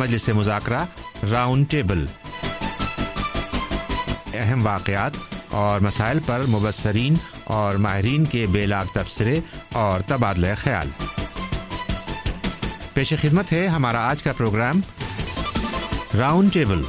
मजलिस मुज़ाकरा round table, अहम वाक़यात और मसाइल पर मुबस्सरीन और माहिरीन के बेलाग तबसरे और तबादला ख्याल। पेश खिदमत है हमारा आज का प्रोग्राम राउंड टेबल।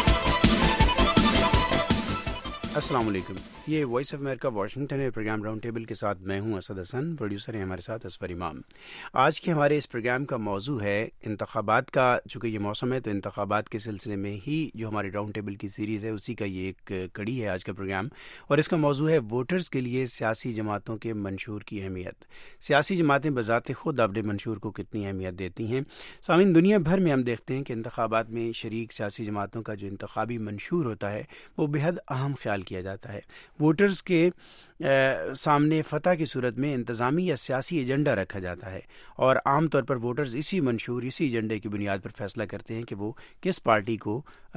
अस्सलाम वालेकुम, ये वॉइस ऑफ अमेरिका वाशिंगटन है। प्रोग्राम राउंड टेबल के साथ मैं हूं असद हसन, प्रोड्यूसर हैं हमारे साथ असफर इमाम। आज के हमारे इस प्रोग्राम का मौजू है इंतखाबात का। चूँकि ये मौसम है तो इंतखाबात के सिलसिले में ही जो हमारी राउंड टेबल की सीरीज़ है उसी का ये एक कड़ी है आज का प्रोग्राम, और इसका मौजू है वोटर्स के लिए सियासी जमातों के मंशूर की अहमियत। सियासी जमातें बज़ाते ख़ुद अपने मंशूर को कितनी अहमियत देती हैं। सामीन, दुनिया भर में हम देखते हैं कि इंतखाबात में शरीक सियासी जमातों का जो इंतखाबी मंशूर होता है वो बेहद अहम ख्याल किया जाता है। वोटर्स के सामने फ़तह की सूरत में इंतज़ामी या सियासी एजेंडा रखा जाता है, और आम तौर पर वोटर्स इसी मंशूर, इसी एजेंडे की बुनियाद पर फैसला करते हैं कि वो किस पार्टी को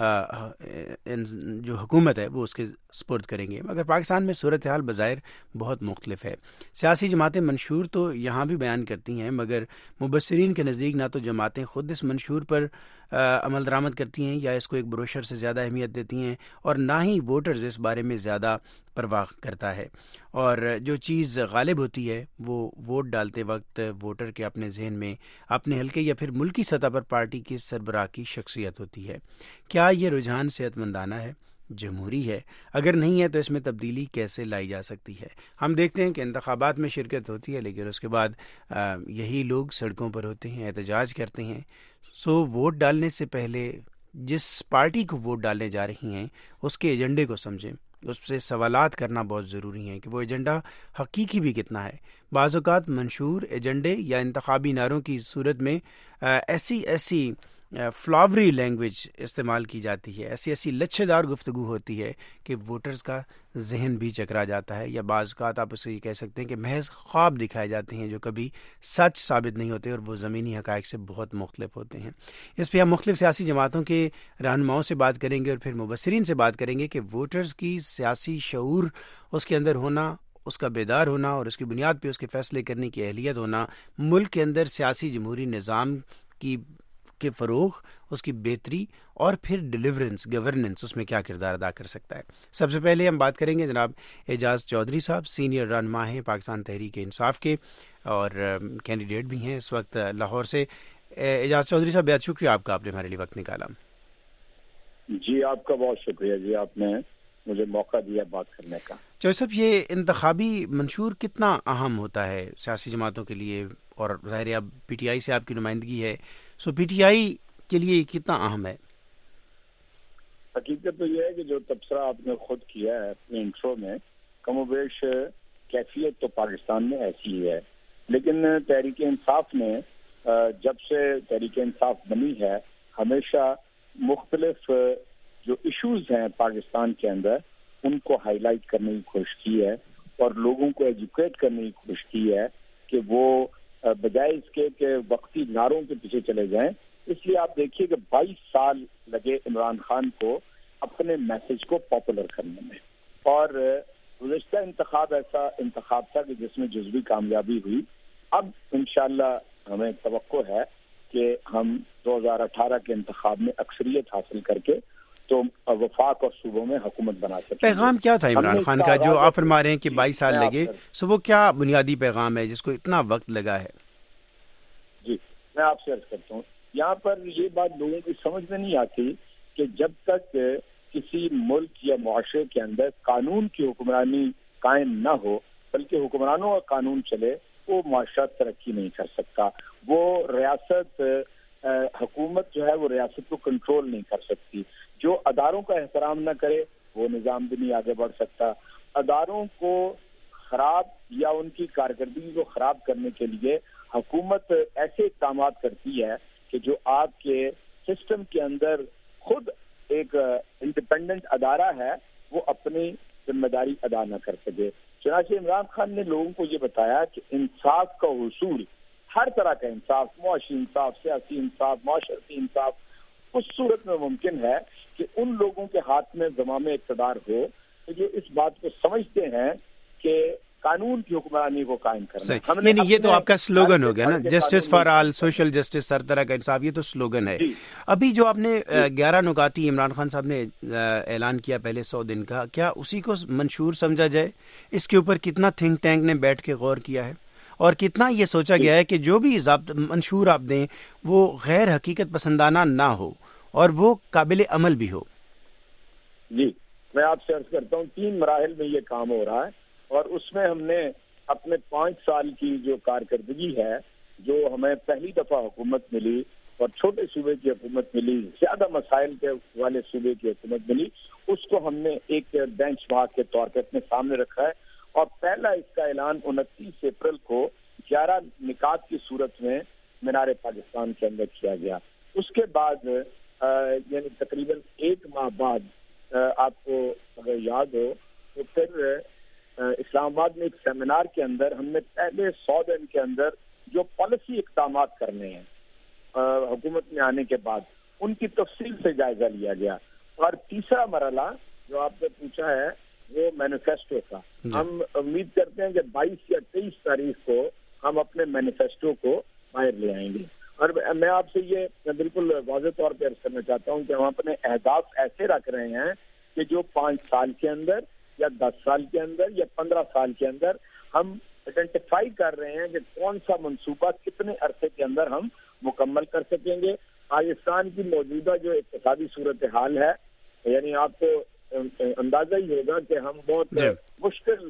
जो हुकूमत है वो उसके स्पुर्द करेंगे। मगर पाकिस्तान में सूरत हाल बज़ाहिर बहुत मुख्तलिफ है। सियासी जमातें मंशूर तो यहाँ भी बयान करती हैं, मगर मुबस्सिरीन के नज़दीक ना तो जमातें ख़ुद इस मंशूर पर अमल दरामद करती हैं या इसको एक ब्रोशर से ज़्यादा अहमियत देती हैं, और ना ही वोटर्स इस बारे में ज़्यादा परवाह करता है। और जो चीज़ गालिब होती है वो वोट डालते वक्त वोटर के अपने जहन में अपने हल्के या फिर मुल्की सतह पर पार्टी की सरबराह की शख्सियत होती है। क्या ये रुझान सेहतमंदाना है, जमहूरी है? अगर नहीं है तो इसमें तब्दीली कैसे लाई जा सकती है? हम देखते हैं कि इंतखाबात में शिरकत होती है, लेकिन उसके बाद यही लोग सड़कों पर होते हैं, एहतजाज करते हैं। सो वोट डालने से पहले जिस पार्टी को वोट डालने जा रही हैं उसके एजेंडे को समझें, उससे सवालात करना बहुत ज़रूरी है कि वो एजेंडा हकीकी भी कितना है। बाज़ औक़ात मंशूर एजेंडे या इंतखाबी नारों की सूरत में ऐसी फ्लावरी लैंग्वेज इस्तेमाल की जाती है, ऐसी लच्छेदार गुफ्तगू होती है कि वोटर्स का जहन भी चकरा जाता है, या बाज़ औक़ात आप उसे ये कह सकते हैं कि महज ख्वाब दिखाए जाते हैं जो कभी सच साबित नहीं होते, और वो ज़मीनी हक़ाइक़ से बहुत मुख्तलिफ होते हैं। इस पर हम मुख्तलिफ सियासी जमातों के रहनुमाओं से बात करेंगे और फिर मुबस्सिरीन से बात करेंगे कि वोटर्स की सियासी शऊर उसके अंदर होना, उसका बेदार होना और उसकी बुनियाद पर उसके फ़ैसले करने की अहलियत होना मुल्क के अंदर सियासी जमहूरी निज़ाम के फ़रोग़, उसकी बेहतरी और फिर डिलीवरेंस, गवर्नेंस, उसमें क्या किरदार अदा कर सकता है। सबसे पहले हम बात करेंगे जनाब एजाज़ चौधरी साहब, सीनियर रहनुमा हैं पाकिस्तान तहरीक इंसाफ के और कैंडिडेट भी हैं इस वक्त लाहौर से। एजाज़ चौधरी साहब, बेहद शुक्रिया आपका, आपने हमारे लिए वक्त निकाला। जी, आपका बहुत शुक्रिया जी, आपने मुझे मौका दिया बात करने का। चौधरी साहब, ये इंतखाबी मंशूर कितना अहम होता है सियासी जमातों के लिए, और ज़ाहिर है अब PTI से आपकी नुमाइंदगी है, सो PTI के लिए कितना अहम है? हकीकत तो यह है कि जो तबसरा आपने खुद किया है अपने इंट्रो में, कमोबेश कैफियत तो पाकिस्तान में ऐसी ही है, लेकिन तहरीक इंसाफ ने जब से तहरीक इंसाफ बनी है हमेशा मुख्तलिफ जो इश्यूज हैं पाकिस्तान के अंदर उनको हाईलाइट करने की कोशिश की है और लोगों को एजुकेट करने की कोशिश की है कि वो बजाय इसके कि वक्ती नारों के पीछे चले जाएं। इसलिए आप देखिए कि 22 साल लगे इमरान खान को अपने मैसेज को पॉपुलर करने में, और गुज़श्ता इंतखाब ऐसा इंतखाब था कि जिसमें जुज़वी कामयाबी हुई। अब इंशाअल्लाह हमें तवक्को है कि हम 2018 के इंतखाब में अक्सरियत हासिल करके तो वफाक और सूबों में हुकूमत बना सकते। पैगाम क्या था इमरान खान का जो आप फरमा रहे हैं कि 22 साल लगे, सो वो क्या बुनियादी पैगाम है जिसको इतना वक्त लगा है? जी, मैं आपसे अर्ज करता हूँ, यहाँ पर ये बात लोगों की समझ में नहीं आती कि जब तक किसी मुल्क या मुआशरे के अंदर कानून की हुक्मरानी कायम न हो, बल्कि हुक्मरानों का कानून चले, वो मुआशरा तरक्की नहीं कर सकता। वो रियासत हुकूमत जो है वो रियासत को कंट्रोल नहीं कर सकती। जो अदारों का एहतराम न करे वो निज़ाम भी नहीं आगे बढ़ सकता। अदारों को खराब या उनकी कारकर्दगी को खराब करने के लिए हुकूमत ऐसे इक़दाम करती है कि जो आपके सिस्टम के अंदर खुद एक इंडिपेंडेंट अदारा है वो अपनी जिम्मेदारी अदा न कर सके। चुनांचे इमरान खान ने लोगों को ये बताया कि इंसाफ का हुसूल, हर तरह का इंसाफ, मुआशी इंसाफ, सियासी इंसाफ, माशरती इंसाफ, उस सूरत में मुमकिन है कि उन लोगों के हाथ में ज़माम इक़्तिदार हो जो इस बात को समझते हैं कि قانون کی حکمرانی کو قائم کرنا ہے. یعنی یہ تو آپ کا سلوگن ہو گیا نا, justice for all, social justice, ہر طرح کا انصاف, یہ تو سلوگن ہے. ابھی جو آپ نے 11 نکاتی عمران خان صاحب نے اعلان کیا پہلے 100 دن کا, کیا اسی کو منشور سمجھا جائے؟ اس کے اوپر کتنا تھنک ٹینک نے بیٹھ کے غور کیا ہے اور کتنا یہ سوچا گیا ہے کہ جو بھی منشور آپ دیں وہ غیر حقیقت پسندانہ نہ ہو اور وہ قابل عمل بھی ہو؟ جی, میں آپ سے عرض کرتا ہوں 3 مراحل میں یہ کام ہو رہا ہے, اور اس میں ہم نے اپنے 5 سال کی جو کارکردگی ہے, جو ہمیں پہلی دفعہ حکومت ملی اور چھوٹے صوبے کی حکومت ملی, زیادہ مسائل کے والے صوبے کی حکومت ملی, اس کو ہم نے ایک بینچ مارک کے طور پہ اپنے سامنے رکھا ہے. اور پہلا اس کا اعلان 29 اپریل کو 11 نکات کی صورت میں مینار پاکستان کے اندر کیا گیا. اس کے بعد یعنی تقریباً 1 ماہ بعد آپ کو اگر یاد ہو تو پھر اسلام آباد میں ایک سیمینار کے اندر ہم نے پہلے 100 دن کے اندر جو پالیسی اقدامات کرنے ہیں حکومت میں آنے کے بعد, ان کی تفصیل سے جائزہ لیا گیا. اور تیسرا مرحلہ جو آپ نے پوچھا ہے وہ مینیفیسٹو کا. ہم امید کرتے ہیں کہ 22 یا 23 تاریخ کو ہم اپنے مینیفیسٹو کو باہر لے آئیں گے. اور میں آپ سے یہ بالکل واضح طور پہ عرض کرنا چاہتا ہوں کہ ہم اپنے اہداف ایسے رکھ رہے ہیں کہ جو 5 سال کے اندر یا 10 سال کے اندر یا 15 سال کے اندر ہم آئیڈینٹیفائی کر رہے ہیں کہ کون سا منصوبہ کتنے عرصے کے اندر ہم مکمل کر سکیں گے. پاکستان کی موجودہ جو اقتصادی صورتحال ہے, یعنی آپ کو اندازہ ہی ہوگا کہ ہم بہت مشکل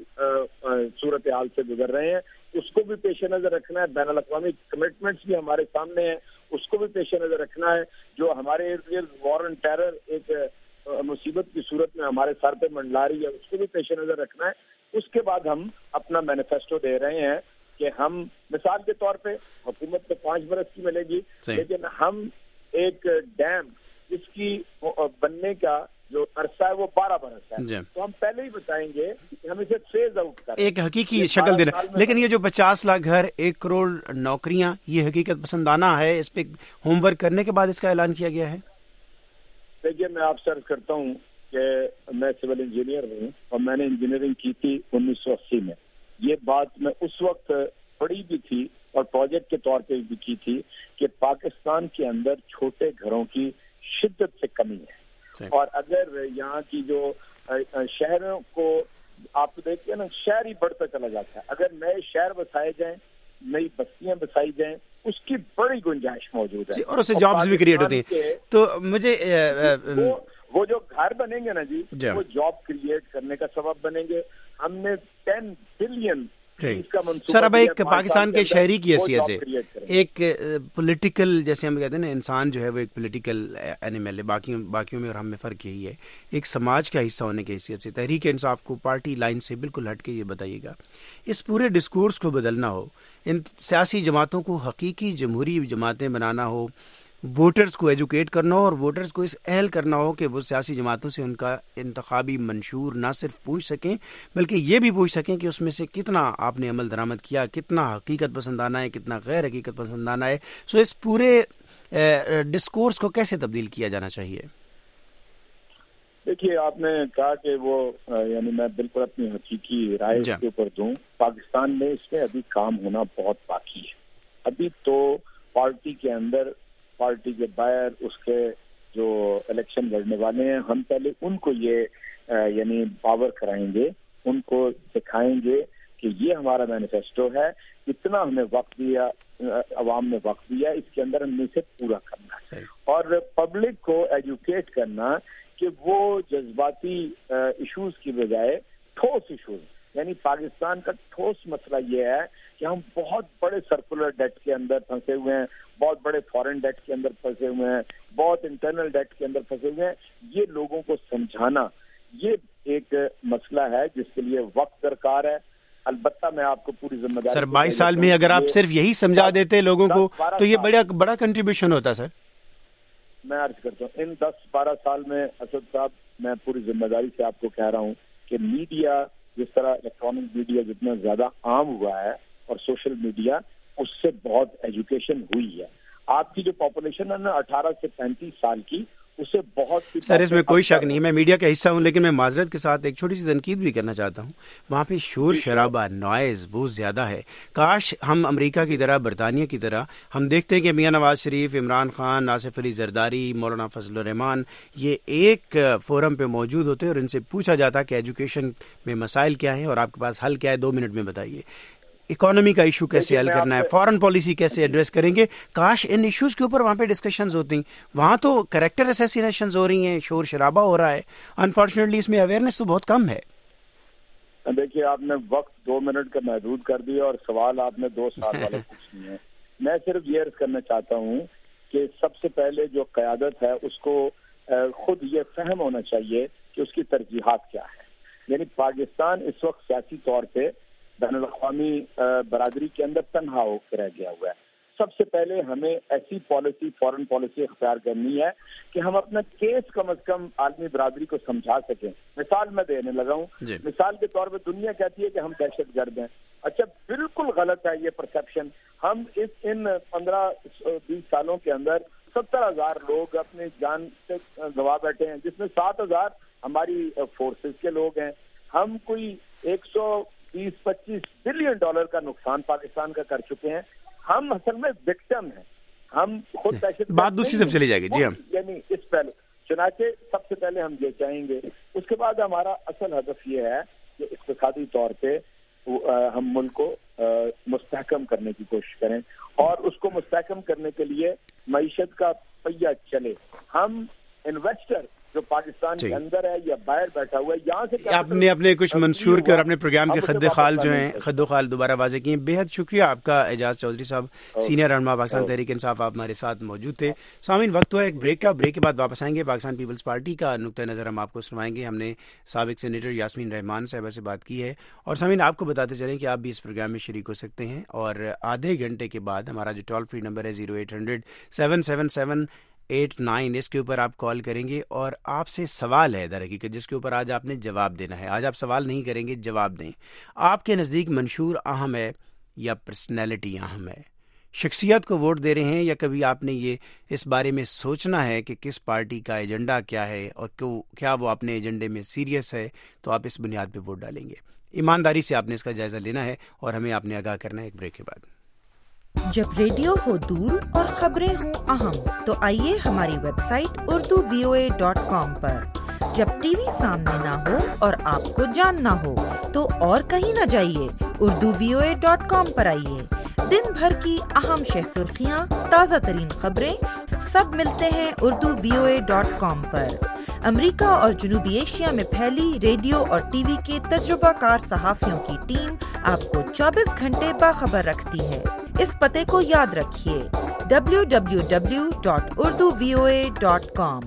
صورتحال سے گزر رہے ہیں, اس کو بھی پیش نظر رکھنا ہے. بین الاقوامی کمٹمنٹس بھی ہمارے سامنے ہیں, اس کو بھی پیش نظر رکھنا ہے. جو ہمارے ارد گرد وار اینڈ ٹیرر ایک مصیبت کی صورت میں ہمارے سر پہ منڈلا رہی ہے, اس کو بھی پیش نظر رکھنا ہے. اس کے بعد ہم اپنا مینیفیسٹو دے رہے ہیں کہ ہم مثال کے طور پہ حکومت کو 5 برس کی ملے گی, لیکن ہم ایک ڈیم جس کی بننے کا جو عرصہ ہے وہ 12 برس ہے, تو ہم پہلے ہی بتائیں گے کہ ہم اسے فیز آؤٹ کریں, ایک حقیقی شکل دینا. لیکن یہ جو 50 لاکھ گھر, 1 کروڑ نوکریاں, یہ حقیقت پسندانہ ہے, اس پہ ہوم ورک کرنے کے بعد اس کا اعلان کیا گیا ہے. دیکھیے, میں آپ سے عرض کرتا ہوں کہ میں سول انجینئر ہوں اور میں نے انجینئرنگ کی تھی 1980 میں. یہ بات میں اس وقت پڑھی بھی تھی اور پروجیکٹ کے طور پہ بھی کی تھی کہ پاکستان کے اندر چھوٹے گھروں کی شدت سے کمی ہے. اور اگر یہاں کی جو شہروں کو آپ دیکھتے ہیں نا, شہر ہی بڑھتا چلا جاتا ہے. اگر نئے شہر بسائے جائیں, نئی بستیاں بسائی جائیں, اس کی بڑی گنجائش موجود ہے اور اس سے جابز بھی کریٹ ہوتی ہیں. تو مجھے وہ جو گھر بنیں گے نا جی, وہ جاب کریٹ کرنے کا سبب بنیں گے. ہم نے 10 بلین سر, اب ایک پاکستان کے شہری کی حیثیت سے, ایک پولیٹیکل, جیسے ہم کہتے ہیں نا, انسان جو ہے وہ ایک پولیٹیکل اینیمل ہے, باقیوں میں اور ہم میں فرق یہی ہے. ایک سماج کا حصہ ہونے کی حیثیت سے تحریک انصاف کو پارٹی لائن سے بالکل ہٹ کے یہ بتائیے گا, اس پورے ڈسکورس کو بدلنا ہو, ان سیاسی جماعتوں کو حقیقی جمہوری جماعتیں بنانا ہو, ووٹرز کو ایجوکیٹ کرنا ہو اور ووٹرز کو اس اہل کرنا ہو کہ وہ سیاسی جماعتوں سے ان کا انتخابی منشور نہ صرف پوچھ سکیں بلکہ یہ بھی پوچھ سکیں کہ اس میں سے کتنا آپ نے عمل درآمد کیا, کتنا حقیقت پسندانہ ہے, کتنا غیر حقیقت پسندانہ ہے. سو اس پورے ڈسکورس کو کیسے تبدیل کیا جانا چاہیے؟ دیکھیے, آپ نے کہا کہ وہ یعنی میں بالکل اپنی حقیقی رائے کے اوپر دوں. پاکستان میں اس میں ابھی کام ہونا بہت باقی ہے. ابھی تو پارٹی کے اندر, پارٹی کے باہر اس کے جو الیکشن لڑنے والے ہیں, ہم پہلے ان کو یہ یعنی پاور کرائیں گے, ان کو سکھائیں گے کہ یہ ہمارا مینیفیسٹو ہے, اتنا ہمیں وقت دیا, عوام نے وقت دیا, اس کے اندر ہم نے اسے پورا کرنا ہے. اور پبلک کو ایجوکیٹ کرنا کہ وہ جذباتی ایشوز کی بجائے ٹھوس ایشوز, یعنی پاکستان کا ٹھوس مسئلہ یہ ہے کہ ہم بہت بڑے سرکولر ڈیٹ کے اندر پھنسے ہوئے ہیں, بہت بڑے فارن ڈیٹ کے اندر پھنسے ہوئے ہیں, بہت انٹرنل ڈیٹ کے اندر پھنسے ہوئے ہیں. یہ لوگوں کو سمجھانا یہ ایک مسئلہ ہے جس کے لیے وقت درکار ہے. البتہ میں آپ کو پوری ذمہ داری, سر 22 سال میں اگر آپ صرف یہی سمجھا دیتے لوگوں کو تو یہ بڑا کنٹریبیوشن ہوتا. سر میں عرض کرتا ہوں, ان 10-12 سال میں اسد صاحب, میں پوری ذمہ داری سے آپ کو کہہ رہا ہوں کہ میڈیا جس طرح الیکٹرانک میڈیا جتنا زیادہ عام ہوا ہے اور سوشل میڈیا, اس سے بہت ایجوکیشن ہوئی ہے. آپ کی جو پاپولیشن ہے نا 18 سے 35 سال کی, اسے بہت سی سر اس میں کوئی شک نہیں، میں میڈیا کا حصہ ہوں، لیکن میں معذرت کے ساتھ ایک چھوٹی سی تنقید بھی کرنا چاہتا ہوں. وہاں پہ شور شرابہ، نوائز وہ زیادہ ہے. کاش ہم امریکہ کی طرح، برطانیہ کی طرح، ہم دیکھتے ہیں کہ میاں نواز شریف، عمران خان، آصف علی زرداری، مولانا فضل الرحمان یہ ایک فورم پہ موجود ہوتے اور ان سے پوچھا جاتا کہ ایجوکیشن میں مسائل کیا ہیں اور آپ کے پاس حل کیا ہے، 2 منٹ میں بتائیے. اکانومی کا ایشو کیسے حل کرنا ہے، فارن پالیسی کیسے ایڈریس کریں گے. کاش ان ایشوز کے اوپر وہاں پہ ڈسکشنز ہوتی. وہاں تو کریکٹر اسیسینیشنز ہو رہی ہیں، شور شرابہ ہو رہا ہے. انفارچونیٹلی اس میں اویئرنیس تو بہت کم ہے. دیکھیے آپ نے وقت 2 منٹ کا محدود کر دیا اور سوال آپ نے 2 سال والے پوچھنے ہیں. میں صرف یہ عرض کرنا چاہتا ہوں کہ سب سے پہلے جو قیادت ہے اس کو خود یہ فہم ہونا چاہیے کہ اس کی ترجیحات کیا ہے. یعنی پاکستان اس وقت سیاسی طور پہ بین الاقوامی برادری کے اندر تنہا ہو کے رہ گیا ہوا ہے. سب سے پہلے ہمیں ایسی پالیسی، فورن پالیسی اختیار کرنی ہے کہ ہم اپنا کیس کم از کم عالمی برادری کو سمجھا سکیں. مثال میں دینے لگا ہوں. مثال کے طور پہ دنیا کہتی ہے کہ ہم دہشت گرد ہیں. اچھا بالکل غلط ہے یہ پرسیپشن. ہم ان 15-20 سالوں کے اندر 70,000 لوگ اپنی جان سے گوا بیٹھے ہیں، جس میں 7,000 ہماری فورسز کے لوگ ہیں. ہم کوئی 120-25 بلین ڈالر کا نقصان پاکستان کا کر چکے ہیں. ہم اصل میں وکٹم ہیں. ہم خود دہشت بات دوسری طرف چلی جائے گی. جی ہم یعنی اس پہلے چنانچہ سب سے پہلے ہم یہ چاہیں گے. اس کے بعد ہمارا اصل ہدف یہ ہے کہ اقتصادی طور پہ ہم ملک کو مستحکم کرنے کی کوشش کریں اور اس کو مستحکم کرنے کے لیے معیشت کا پہیہ چلے. ہم انویسٹر جو پاکستان کے اندر ہے یا باہر بیٹھا ہوا ہے، یہاں سے آپ نے اپنے کچھ منشور کے اور اپنے پروگرام کے خد خال جو ہیں خد و خال دوبارہ واضح کیے. بے حد شکریہ آپ کا اعجاز چودھری صاحب، سینئر رہنما پاکستان تحریک انصاف. آپ ہمارے ساتھ موجود تھے. سامعین وقت ہوا ایک بریک کا. بریک کے بعد واپس آئیں گے. پاکستان پیپلز پارٹی کا نقطہ نظر ہم آپ کو سنوائیں گے. ہم نے سابق سینیٹر یاسمین رحمان صاحبہ سے بات کی ہے. اور سامعین آپ کو بتاتے چلیں کہ آپ بھی اس پروگرام میں شریک ہو سکتے ہیں اور آدھے گھنٹے کے بعد ہمارا جو ٹول فری نمبر ہے 0800-777-89 اس کے اوپر آپ کال کریں گے اور آپ سے سوال ہے در حقیقت جس کے اوپر آج آپ نے جواب دینا ہے. آج آپ سوال نہیں کریں گے، جواب دیں. آپ کے نزدیک منشور اہم ہے یا پرسنالٹی اہم ہے؟ شخصیت کو ووٹ دے رہے ہیں یا کبھی آپ نے یہ اس بارے میں سوچنا ہے کہ کس پارٹی کا ایجنڈا کیا ہے اور کیا وہ اپنے ایجنڈے میں سیریس ہے تو آپ اس بنیاد پہ ووٹ ڈالیں گے. ایمانداری سے آپ نے اس کا جائزہ لینا ہے اور ہمیں آپ نے آگاہ کرنا ہے. ایک بریک کے بعد. جب ریڈیو ہو دور اور خبریں ہوں اہم تو آئیے ہماری ویب سائٹ urduvoa.com پر. جب ٹی وی سامنے نہ ہو اور آپ کو جاننا ہو تو اور کہیں نہ جائیے، urduvoa.com پر آئیے. دن بھر کی اہم شہ سرخیاں، تازہ ترین خبریں سب ملتے ہیں urduvoa.com پر. امریکہ اور جنوبی ایشیا میں پھیلی ریڈیو اور ٹی وی کے تجربہ کار صحافیوں کی ٹیم آپ کو 24 گھنٹے باخبر رکھتی ہے. اس پتے کو یاد رکھیے www.urduvoa.com.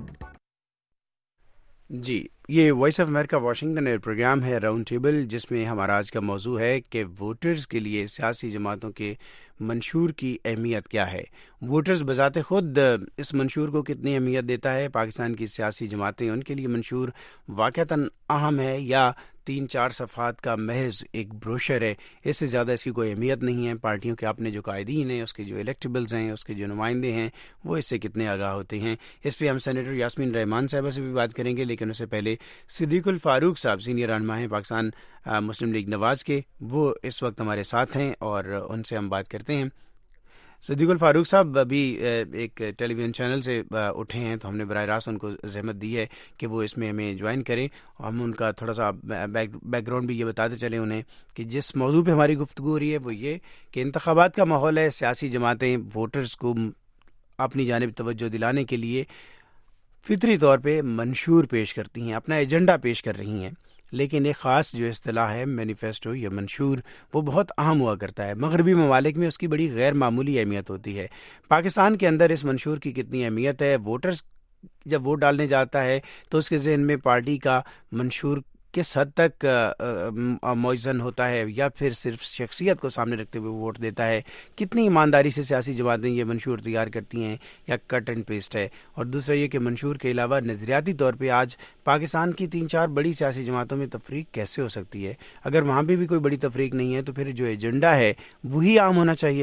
جی یہ voice of America Washington air programme ہے راؤنڈ ٹیبل، جس میں ہمارا آج کا موضوع ہے کہ ووٹرز کے لیے سیاسی جماعتوں کے منشور کی اہمیت کیا ہے. ووٹرز بذات خود اس منشور کو کتنی اہمیت دیتا ہے؟ پاکستان کی سیاسی جماعتیں، ان کے لیے منشور واقعتاً اہم ہے یا 3-4 صفحات کا محض ایک بروشر ہے؟ اس سے زیادہ اس کی کوئی اہمیت نہیں ہے. پارٹیوں کے اپنے جو قائدین ہیں، اس کے جو الیکٹیبلز ہیں، اس کے جو نمائندے ہیں، وہ اس سے کتنے آگاہ ہوتے ہیں. اس پہ ہم سینیٹر یاسمین رحمان صاحبہ سے بھی بات کریں گے، لیکن اس سے پہلے صدیق الفاروق صاحب سینئر رہنما ہیں پاکستان مسلم لیگ نواز کے، وہ اس وقت ہمارے ساتھ ہیں اور ان سے ہم بات کرتے ہیں. صدیق الفاروق صاحب ابھی ایک ٹیلی ویژن چینل سے اٹھے ہیں، تو ہم نے براہ راست ان کو زحمت دی ہے کہ وہ اس میں ہمیں جوائن کریں. ہم ان کا تھوڑا سا بیک گراؤنڈ بھی یہ بتاتے چلیں انہیں کہ جس موضوع پہ ہماری گفتگو ہو رہی ہے وہ یہ کہ انتخابات کا ماحول ہے. سیاسی جماعتیں ووٹرز کو اپنی جانب توجہ دلانے کے لیے فطری طور پہ منشور پیش کرتی ہیں، اپنا ایجنڈا پیش کر رہی ہیں، لیکن ایک خاص جو اصطلاح ہے مینیفیسٹو یا منشور، وہ بہت اہم ہوا کرتا ہے. مغربی ممالک میں اس کی بڑی غیر معمولی اہمیت ہوتی ہے. پاکستان کے اندر اس منشور کی کتنی اہمیت ہے؟ ووٹرز جب ووٹ ڈالنے جاتا ہے تو اس کے ذہن میں پارٹی کا منشور کس حد تک موزن ہوتا ہے یا پھر صرف شخصیت کو سامنے رکھتے ہوئے ووٹ دیتا ہے؟ کتنی ایمانداری سے سیاسی جماعتیں یہ منشور تیار کرتی ہیں یا کٹ اینڈ پیسٹ ہے؟ اور دوسرا یہ کہ منشور کے علاوہ نظریاتی طور پہ آج پاکستان کی 3-4 بڑی سیاسی جماعتوں میں تفریق کیسے ہو سکتی ہے؟ اگر وہاں پہ بھی کوئی بڑی تفریق نہیں ہے تو پھر جو ایجنڈا ہے وہی عام ہونا چاہیے.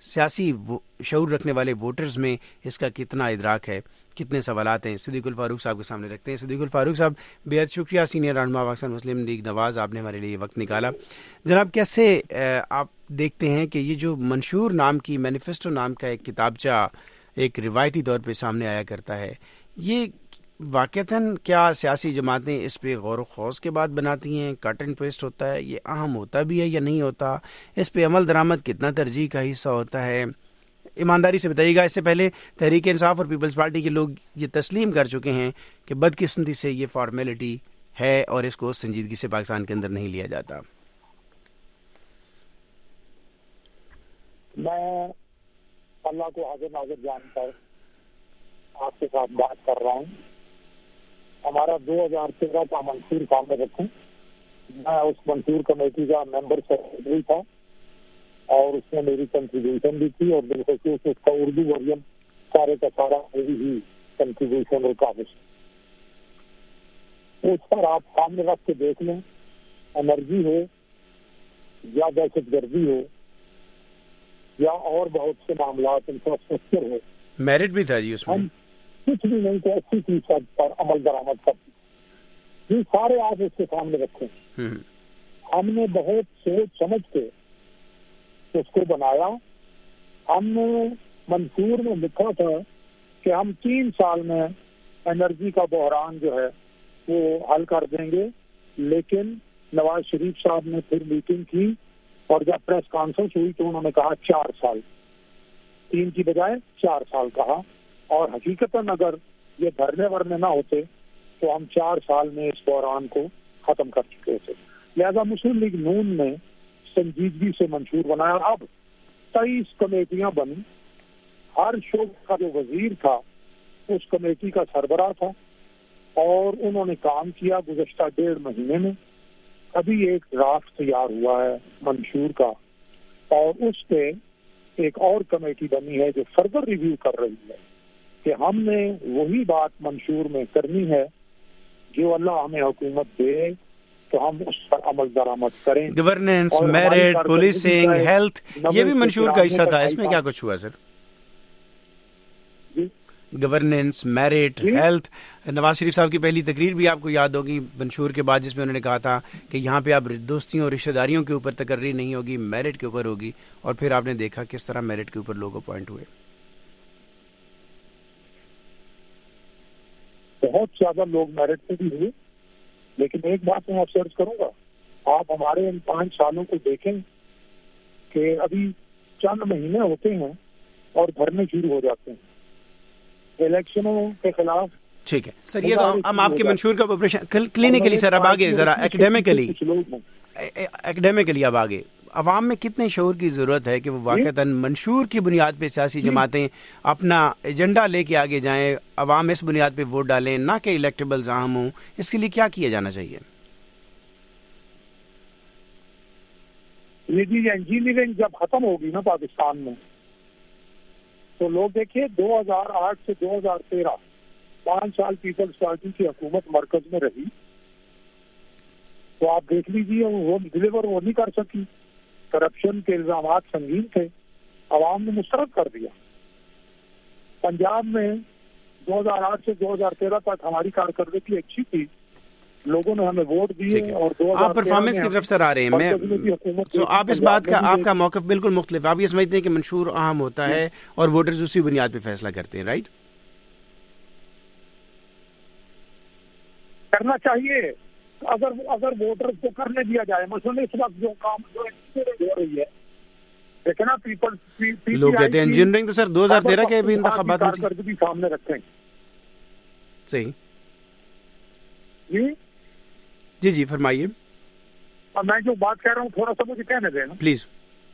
سیاسی شعور رکھنے والے ووٹرز میں اس کا کتنا ادراک ہے، کتنے سوالات ہیں، صدیق الفاروق صاحب کے سامنے رکھتے ہیں۔ صدیق الفاروق صاحب، بے حد شکریہ، سینئر رہنما پاکستان مسلم لیگ نواز، آپ نے ہمارے لیے وقت نکالا۔ جناب، کیسے آپ دیکھتے ہیں کہ یہ جو منشور نام کی مینیفیسٹو نام کا ایک کتابچہ ایک روایتی طور پہ سامنے آیا کرتا ہے، یہ واقعتاً کیا سیاسی جماعتیں اس پہ غور و خوض کے بعد بناتی ہیں؟ کٹ اینڈ پیسٹ ہوتا ہے؟ یہ اہم ہوتا بھی ہے یا نہیں ہوتا؟ اس پہ عمل درآمد کتنا ترجیح کا حصہ ہوتا ہے؟ ایمانداری سے بتائیے گا۔ اس سے پہلے تحریک انصاف اور پیپلز پارٹی کے لوگ یہ تسلیم کر چکے ہیں کہ بدقسمتی سے یہ فارمیلٹی ہے اور اس کو سنجیدگی سے پاکستان کے اندر نہیں لیا جاتا۔ میں اللہ کو حاضر ناظر جان کر آپ کے ساتھ بات کر رہا ہوں۔ ہمارا 2013 کا منشور سامنے رکھوں، میں اس منشور کمیٹی کا ممبر سیکرٹری تھا اور اس میں میری کنٹریبیوشن بھی تھی، اور بالخصوص اس کا اردو ورژن سارے کا سارا میری ہی کنٹریبیوشن اور کاغذ۔ اس پر آپ سامنے رکھ کے دیکھ لیں، انرجی ہو یا دہشت گردی ہو یا اور بہت سے معاملات، انفراسٹرکچر ہو، میرٹ بھی تھا جی اس میں، کچھ بھی نہیں تو 80% پر عمل درآمد کرتی، یہ سارے آپ اس کے سامنے رکھیں۔ ہم نے بہت سوچ سمجھ کے اس کو بنایا۔ ہم نے منشور میں لکھا تھا کہ ہم 3 سال میں انرجی کا بحران جو ہے وہ حل کر دیں گے، لیکن نواز شریف صاحب نے پھر میٹنگ کی اور جب پریس کانفرنس ہوئی تو انہوں نے کہا 4 سال، 3 کی بجائے 4 سال کہا، اور حقیقتاً اگر یہ دھرنے ورنے نہ ہوتے تو ہم 4 سال میں اس بحران کو ختم کر چکے تھے۔ لہذا مسلم لیگ نون نے سنجیدگی سے منشور بنایا۔ اب 23 کمیٹیاں بنی، ہر شعبے کا جو وزیر تھا اس کمیٹی کا سربراہ تھا، اور انہوں نے کام کیا گزشتہ 1.5 مہینے میں۔ ابھی ایک ڈرافٹ تیار ہوا ہے منشور کا، اور اس پہ ایک اور کمیٹی بنی ہے جو فردر ریویو کر رہی ہے کہ ہم نے وہی بات منشور میں کرنی ہے، جو اللہ ہمیں حکومت دے تو ہم اس پر عمل درآمد کریں۔ گورننس، میرٹ، پولیسنگ، ہیلتھ، یہ بھی منشور کا حصہ تھا۔ اس میں کیا کچھ ہوا sir? Governance, merit, health, Nawaz Sharif صاحب کی پہلی تقریر بھی آپ کو یاد ہوگی منشور کے بعد، جس میں انہوں نے کہا تھا کہ یہاں پہ آپ دوستیوں اور رشتہ داریوں کے اوپر تقرری نہیں ہوگی، میرٹ کے اوپر ہوگی، اور پھر آپ نے دیکھا کس طرح میرٹ کے اوپر لوگ اپوائنٹ ہوئے۔ بہت زیادہ لوگ میرٹ پہ بھی ہوئے، لیکن ایک بات میں افسوس کروں گا، آپ ہمارے ان 5 سالوں کو دیکھیں کہ ابھی چند مہینے ہوتے ہیں اور دھرنے شروع ہو جاتے ہیں الیکشنوں کے خلاف۔ ٹھیک ہے سر، یہ تو ہم آپ کے منشور کا پریپریشن کلینکلی سر اب آگے ذرا ایکڈیمیکلی اب آگے عوام میں کتنے شعور کی ضرورت ہے کہ وہ واقعتاً منشور کی بنیاد پہ سیاسی جماعتیں اپنا ایجنڈا لے کے آگے جائیں، عوام اس بنیاد پہ ووٹ ڈالیں، نہ کہ الیکٹیبلز اہم ہوں؟ اس کے لیے کیا کیا جانا چاہیے؟ یہ جی انجینئرنگ جب ختم ہوگی نا پاکستان میں، تو لوگ دیکھیے 2008 سے 2013 5 سال پیپلز پارٹی کی حکومت مرکز میں رہی، تو آپ دیکھ لیجیے وہ ڈلیور وہ نہیں کر سکی، کرپشن کے الزامات سنگین تھے، عوام نے مسترد کر دیا۔ پنجاب میں 2008 سے 2013 تک ہماری کارکردگی اچھی تھی، لوگوں نے ہمیں ووٹ دیے، اور آپ پرفارمنس کی طرف سر آ رہے ہیں، تو آپ اس بات کا آپ کا موقف بالکل مختلف، آپ یہ سمجھتے ہیں کہ منشور اہم ہوتا ہے اور ووٹرز اسی بنیاد پہ فیصلہ کرتے ہیں، رائٹ؟ کرنا چاہیے اگر ووٹرز کو کرنے دیا جائے۔ مثلا اس وقت جو کام جو انجینئرنگ ہو رہی ہے، لیکن لوگ کہتے ہیں انجینئرنگ تو سر 2013 کے بھی انتخابات میں کارکردگی سامنے رکھیں۔ صحیح جی جی جی فرمائیے۔ میں جو بات کہہ رہا ہوں تھوڑا سا مجھے کہنے دینا پلیز۔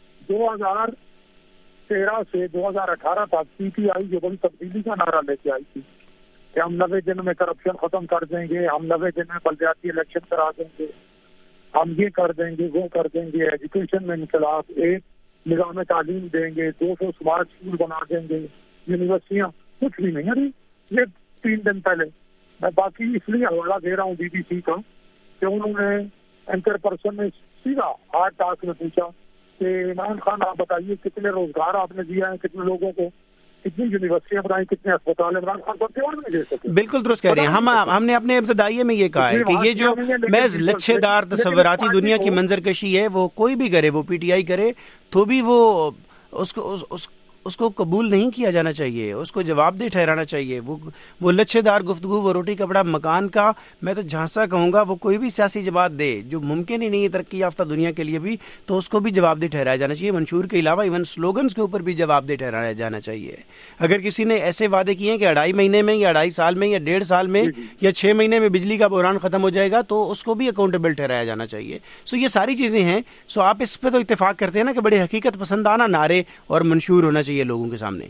2013 سے 2018 تک پی ٹی آئی جو بڑی تبدیلی کا نعرہ لے کے آئی تھی کہ ہم 90 دن میں کرپشن ختم کر دیں گے، ہم 90 دن میں بلدیاتی الیکشن کرا دیں گے، ہم یہ کر دیں گے، وہ کر دیں گے، ایجوکیشن میں انقلاب، ایک نظام تعلیم دیں گے، 200 اسمارٹ اسکول بنا دیں گے، یونیورسٹیاں، کچھ بھی نہیں۔ ابھی یہ 3 دن پہلے میں باقی اس لیے حوالہ دے رہا ہوں بی بی سی کا کہ انہوں نے اینکر پرسن نے سیدھا ہارڈ ٹاک میں پوچھا کہ عمران خان آپ بتائیے کتنے روزگار آپ نے دیا ہے کتنے لوگوں کو, کتنی یونیورسٹیاں بنائی, کتنے اسپتال عمران خان صاحب کیوں نہیں دے سکے. بالکل درست کہہ رہے ہیں. ہم نے اپنے ابتدائیے میں یہ کہا ہے کہ یہ جو محض لچھے دار تصوراتی دنیا کی منظر کشی ہے وہ کوئی بھی کرے, وہ پی ٹی آئی کرے تو بھی وہ اس کو قبول نہیں کیا جانا چاہیے, اس کو جواب دہ ٹھہرانا چاہیے. وہ لچھے دار گفتگو, وہ روٹی کپڑا مکان کا میں تو جھانسا کہوں گا, وہ کوئی بھی سیاسی جماعت دے جو ممکن ہی نہیں ہے ترقی یافتہ دنیا کے لیے بھی, تو اس کو بھی جواب دہ ٹھہرایا جانا چاہیے. منشور کے علاوہ ایون سلوگنز کے اوپر بھی جواب دہ ٹھہرایا جانا چاہیے. اگر کسی نے ایسے وعدے کیے ہیں کہ 2.5 مہینے میں یا 2.5 سال میں یا 1.5 سال میں یا 6 مہینے میں بجلی کا بحران ختم ہو جائے گا تو اس کو بھی اکاؤنٹیبل ٹھہرایا جانا چاہیے. سو یہ ساری چیزیں ہیں. سو آپ اس پہ تو اتفاق کرتے ہیں نا کہ بڑے حقیقت پسندانہ نعرے اور منشور ہونا چاہیے لوگوں کے سامنے.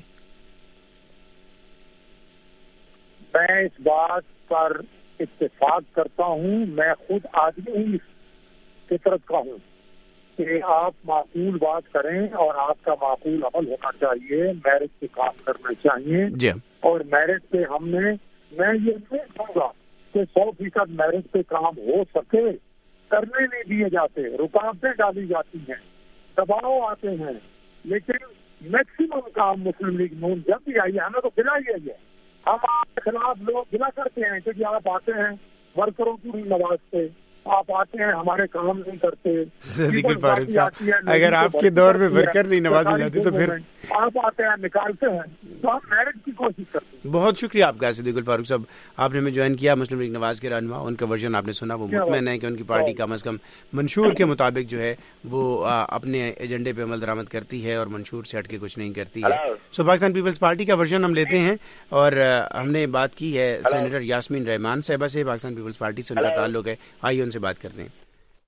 میں اس بات پر اتفاق کرتا ہوں. میں خود آدمی ہی فطرت کا ہوں کہ آپ معقول بات کریں اور آپ کا معقول عمل ہونا چاہیے, میرٹ پہ کام کرنا چاہیے جی. اور میرٹ پہ میں یہ نہیں کہوں گا کہ 100% میرٹ پہ کام ہو سکے, کرنے نہیں دیے جاتے, رکاوٹیں ڈالی جاتی ہیں, دباؤ آتے ہیں, لیکن میکسیمم کام مسلم لیگ نون جب بھی آئی ہے ہمیں تو گلا ہی ہے. ہم آپ کے خلاف لوگ گلا کرتے ہیں کہ آپ آتے ہیں ورکروں کی نہیں نوازتے, آپ آتے ہیں ہمارے کام نہیں کرتے. صدیق الفاروق صاحب, اگر آپ کے دور میں ورکر نہیں نوازے جاتے تو پھر آپ آتے ہیں نکالتے ہیں, تو ہم میرٹ کی کوشش کرتے ہیں. بہت شکریہ آپ کا صدیق الفاروق صاحب, آپ نے ہمیں جوائن کیا. مسلم لیگ نواز کے رہنما, ان کا ورژن آپ نے سنا. وہ مطمئن ہے کہ ان کی پارٹی کم از کم منشور کے مطابق جو ہے وہ اپنے ایجنڈے پہ عمل درآمد کرتی ہے اور منشور سے ہٹ کے کچھ نہیں کرتی ہے. سو پاکستان پیپلز پارٹی کا ورژن ہم لیتے ہیں اور ہم نے بات کی ہے سینیٹر یاسمین رحمان صاحبہ سے. پاکستان پیپلز پارٹی سے ان کا تعلق ہے, آئیے ان سے بات کرتے ہیں.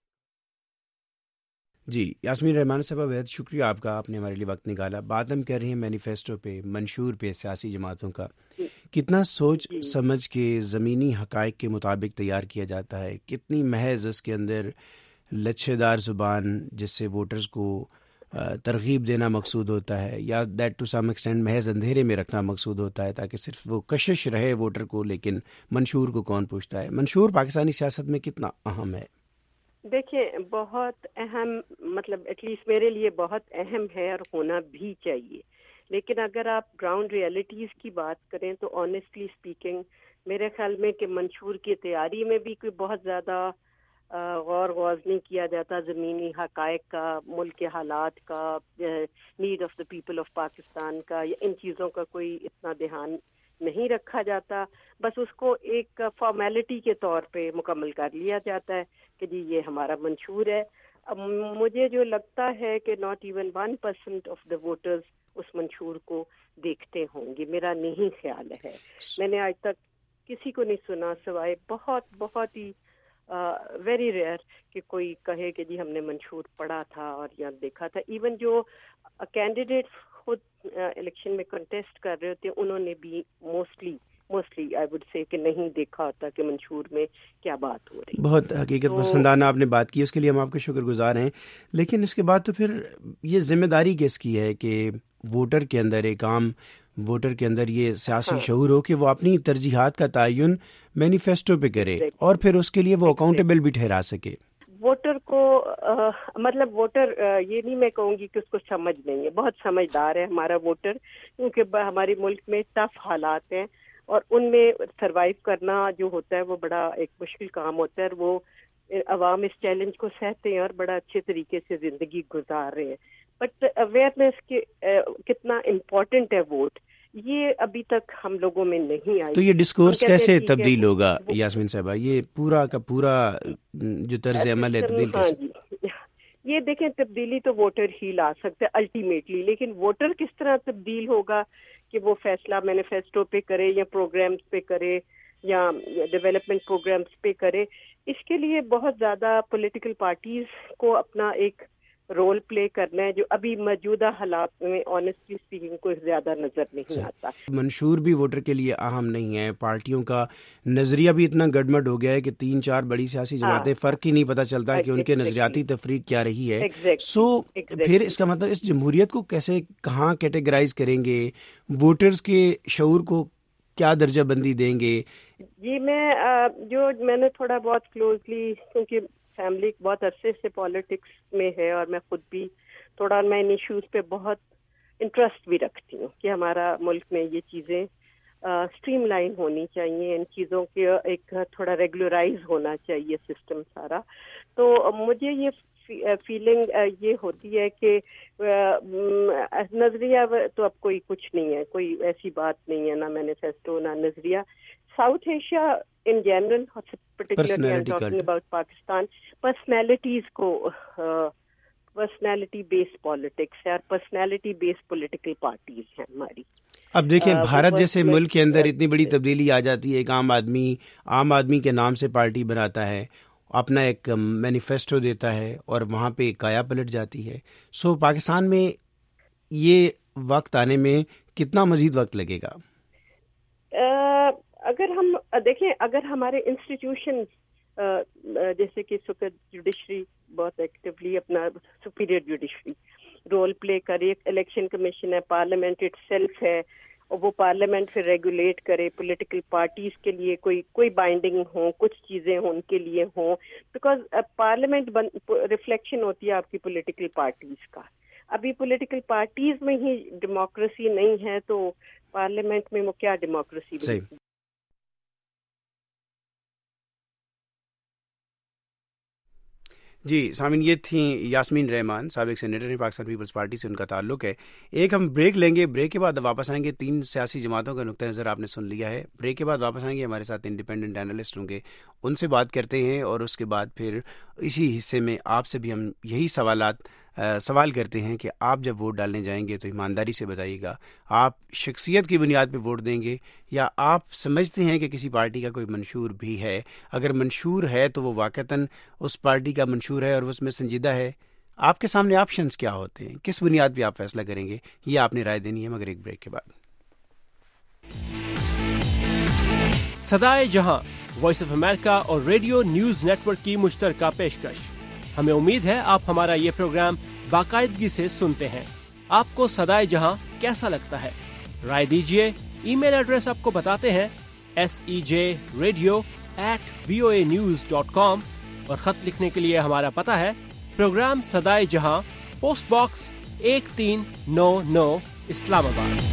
جی یاسمین رحمان صاحبہ, بہت شکریہ آپ کا, آپ نے ہمارے لیے وقت نکالا. بات ہم کر رہے ہیں مینیفیسٹو پہ, منشور پہ, سیاسی جماعتوں کا. کتنا سوچ سمجھ کے زمینی حقائق کے مطابق تیار کیا جاتا ہے, کتنی محض اس کے اندر لچھے دار زبان جس سے ووٹرز کو ترغیب دینا مقصود ہوتا ہے, یا دیٹ ٹو سم ایکسٹینڈ محض اندھیرے میں رکھنا مقصود ہوتا ہے تاکہ صرف وہ کشش رہے ووٹر کو, لیکن منشور کو کون پوچھتا ہے. منشور پاکستانی سیاست میں کتنا اہم ہے؟ دیکھیں بہت اہم, مطلب ایٹ لیسٹ میرے لیے بہت اہم ہے اور ہونا بھی چاہیے. لیکن اگر آپ گراؤنڈ ریئلٹیز کی بات کریں تو آنیسٹلی اسپیکنگ میرے خیال میں کہ منشور کی تیاری میں بھی کوئی بہت زیادہ غور غوض نہیں کیا جاتا زمینی حقائق کا, ملک کے حالات کا, need of the people of Pakistan کا, یا ان چیزوں کا کوئی اتنا دھیان نہیں رکھا جاتا. بس اس کو ایک فارمیلٹی کے طور پہ مکمل کر لیا جاتا ہے کہ جی یہ ہمارا منشور ہے. اب مجھے جو لگتا ہے کہ not even 1% of the voters اس منشور کو دیکھتے ہوں گے, میرا نہیں خیال ہے. میں نے آج تک کسی کو نہیں سنا سوائے بہت بہت ہی ویری ریئر کہ کوئی کہے کہ جی ہم نے منشور پڑھا تھا اور یا دیکھا تھا. ایون جو کینڈیڈیٹ خود الیکشن میں کنٹیسٹ کر رہے ہوتے انہوں نے بھی موسٹلی آئی وڈ سے کہ نہیں دیکھا ہوتا کہ منشور میں کیا بات ہو رہی. بہت حقیقت پسندانہ آپ نے بات کی, اس کے لیے ہم آپ کے شکر گزار ہیں. لیکن اس کے بعد تو پھر یہ ذمہ داری کس کی ہے کہ ووٹر کے اندر, ایک عام ووٹر کے اندر یہ سیاسی شعور ہو کہ وہ اپنی ترجیحات کا تعین مینیفیسٹو پہ کرے اور پھر اس کے لیے وہ اکاؤنٹیبل بھی ٹھہرا سکے. ووٹر کو مطلب ووٹر یہ نہیں میں کہوں گی کہ اس کو سمجھ نہیں ہے, بہت سمجھدار ہے ہمارا ووٹر, کیونکہ ہمارے ملک میں ٹف حالات ہیں اور ان میں سروائیو کرنا جو ہوتا ہے وہ بڑا ایک مشکل کام ہوتا ہے. اور وہ عوام اس چیلنج کو سہتے ہیں اور بڑا اچھے طریقے سے زندگی گزار رہے ہیں. بٹ اویئرنیس کے کتنا امپورٹنٹ ہے ووٹ, یہ ابھی تک ہم لوگوں میں نہیں آئی. تو یہ ڈسکورس کیسے تبدیل ہوگا یاسمین صاحبہ, یہ پورا کا پورا جو طرز عمل ہے تبدیل کیسے؟ یہ دیکھیں تبدیلی تو ووٹر ہی لا سکتے الٹیمیٹلی, لیکن ووٹر کس طرح تبدیل ہوگا کہ وہ فیصلہ مینیفیسٹو پہ کرے یا پروگرامز پہ کرے یا ڈیولپمنٹ پروگرامز پہ کرے, اس کے لیے بہت زیادہ پولیٹیکل پارٹیز کو اپنا ایک رول پلے کرنا ہے جو ابھی موجودہ حالات میں آنیسٹلی اسپیکنگ کو زیادہ نظر نہیں آتا. منشور بھی ووٹر کے لیے اہم نہیں ہے, پارٹیوں کا نظریہ بھی اتنا گڑمڑ ہو گیا ہے کہ 3-4 بڑی سیاسی جماعتیں فرق ہی نہیں پتہ چلتا کہ ان کے نظریاتی تفریق کیا رہی ہے. سو پھر اس کا مطلب اس جمہوریت کو کیسے کہاں کیٹیگرائز کریں گے, ووٹرز کے شعور کو کیا درجہ بندی دیں گے؟ جی میں نے تھوڑا بہت کلوزلی, کیونکہ فیملی بہت عرصے سے پالیٹکس میں ہے اور میں خود بھی تھوڑا میں ان ایشوز پہ بہت انٹرسٹ بھی رکھتی ہوں کہ ہمارا ملک میں یہ چیزیں اسٹریم لائن ہونی چاہیے، ان چیزوں کے ایک تھوڑا ریگولرائز ہونا چاہیے سسٹم سارا. تو مجھے یہ فیلنگ یہ ہوتی ہے کہ نظریہ تو اب کوئی کچھ نہیں ہے، کوئی ایسی بات نہیں ہے، نہ مینیفیسٹو نہ نظریہ. South Asia in general particularly talking about Pakistan, personalities کو پرسنالٹی بیسڈ پالیٹکس ہے اور پرسنالٹی بیسڈ پولیٹیکل پارٹیز ہیں ہماری. اب دیکھیں بھارت جیسے ملک کے اندر اتنی بڑی تبدیلی آ جاتی ہے، ایک عام آدمی کے نام سے پارٹی بناتا ہے، اپنا ایک مینیفیسٹو دیتا ہے اور وہاں پہ کایا پلٹ جاتی ہے. سو پاکستان میں یہ وقت آنے میں کتنا مزید وقت لگے گا؟ اگر ہم دیکھیں، اگر ہمارے انسٹیٹیوشن جیسے کہ جوڈیشری بہت ایکٹیولی اپنا سپیریئر جوڈیشری رول پلے کرے، الیکشن کمیشن ہے، پارلیمنٹ اٹ سیلف ہے، اور وہ پارلیمنٹ پھر ریگولیٹ کرے، پولیٹیکل پارٹیز کے لیے کوئی بائنڈنگ ہوں، کچھ چیزیں ان کے لیے ہوں، بیکاز پارلیمنٹ ریفلیکشن ہوتی ہے آپ کی پولیٹیکل پارٹیز کا. ابھی پولیٹیکل پارٹیز میں ہی ڈیموکریسی نہیں ہے تو پارلیمنٹ میں وہ کیا ڈیموکریسی بنے گی؟ جی سامعین، یہ تھیں یاسمین رحمان، سابق سینیٹر ہیں، پاکستان پیپلز پارٹی سے ان کا تعلق ہے. ایک ہم بریک لیں گے، بریک کے بعد واپس آئیں گے. 3 سیاسی جماعتوں کا نقطہ نظر آپ نے سن لیا ہے. بریک کے بعد واپس آئیں گے، ہمارے ساتھ انڈیپینڈنٹ اینالسٹ ہوں گے، ان سے بات کرتے ہیں، اور اس کے بعد پھر اسی حصے میں آپ سے بھی ہم یہی سوال کرتے ہیں کہ آپ جب ووٹ ڈالنے جائیں گے تو ایمانداری سے بتائیے گا، آپ شخصیت کی بنیاد پہ ووٹ دیں گے یا آپ سمجھتے ہیں کہ کسی پارٹی کا کوئی منشور بھی ہے؟ اگر منشور ہے تو وہ واقعتاً اس پارٹی کا منشور ہے اور اس میں سنجیدہ ہے. آپ کے سامنے آپشنز کیا ہوتے ہیں، کس بنیاد پہ آپ فیصلہ کریں گے، یہ آپ نے رائے دینی ہے، مگر ایک بریک کے بعد. صدائے جہاں وائس آف امریکہ اور ریڈیو نیوز نیٹ ورک کی مشترکہ پیشکش. ہمیں امید ہے آپ ہمارا یہ پروگرام باقاعدگی سے سنتے ہیں. آپ کو صدائے جہاں کیسا لگتا ہے؟ رائے دیجیے. ای میل ایڈریس آپ کو بتاتے ہیں، sejradio@voanews.com، اور خط لکھنے کے لیے ہمارا پتہ ہے پروگرام صدائے جہاں، پوسٹ باکس 1399، اسلام آباد.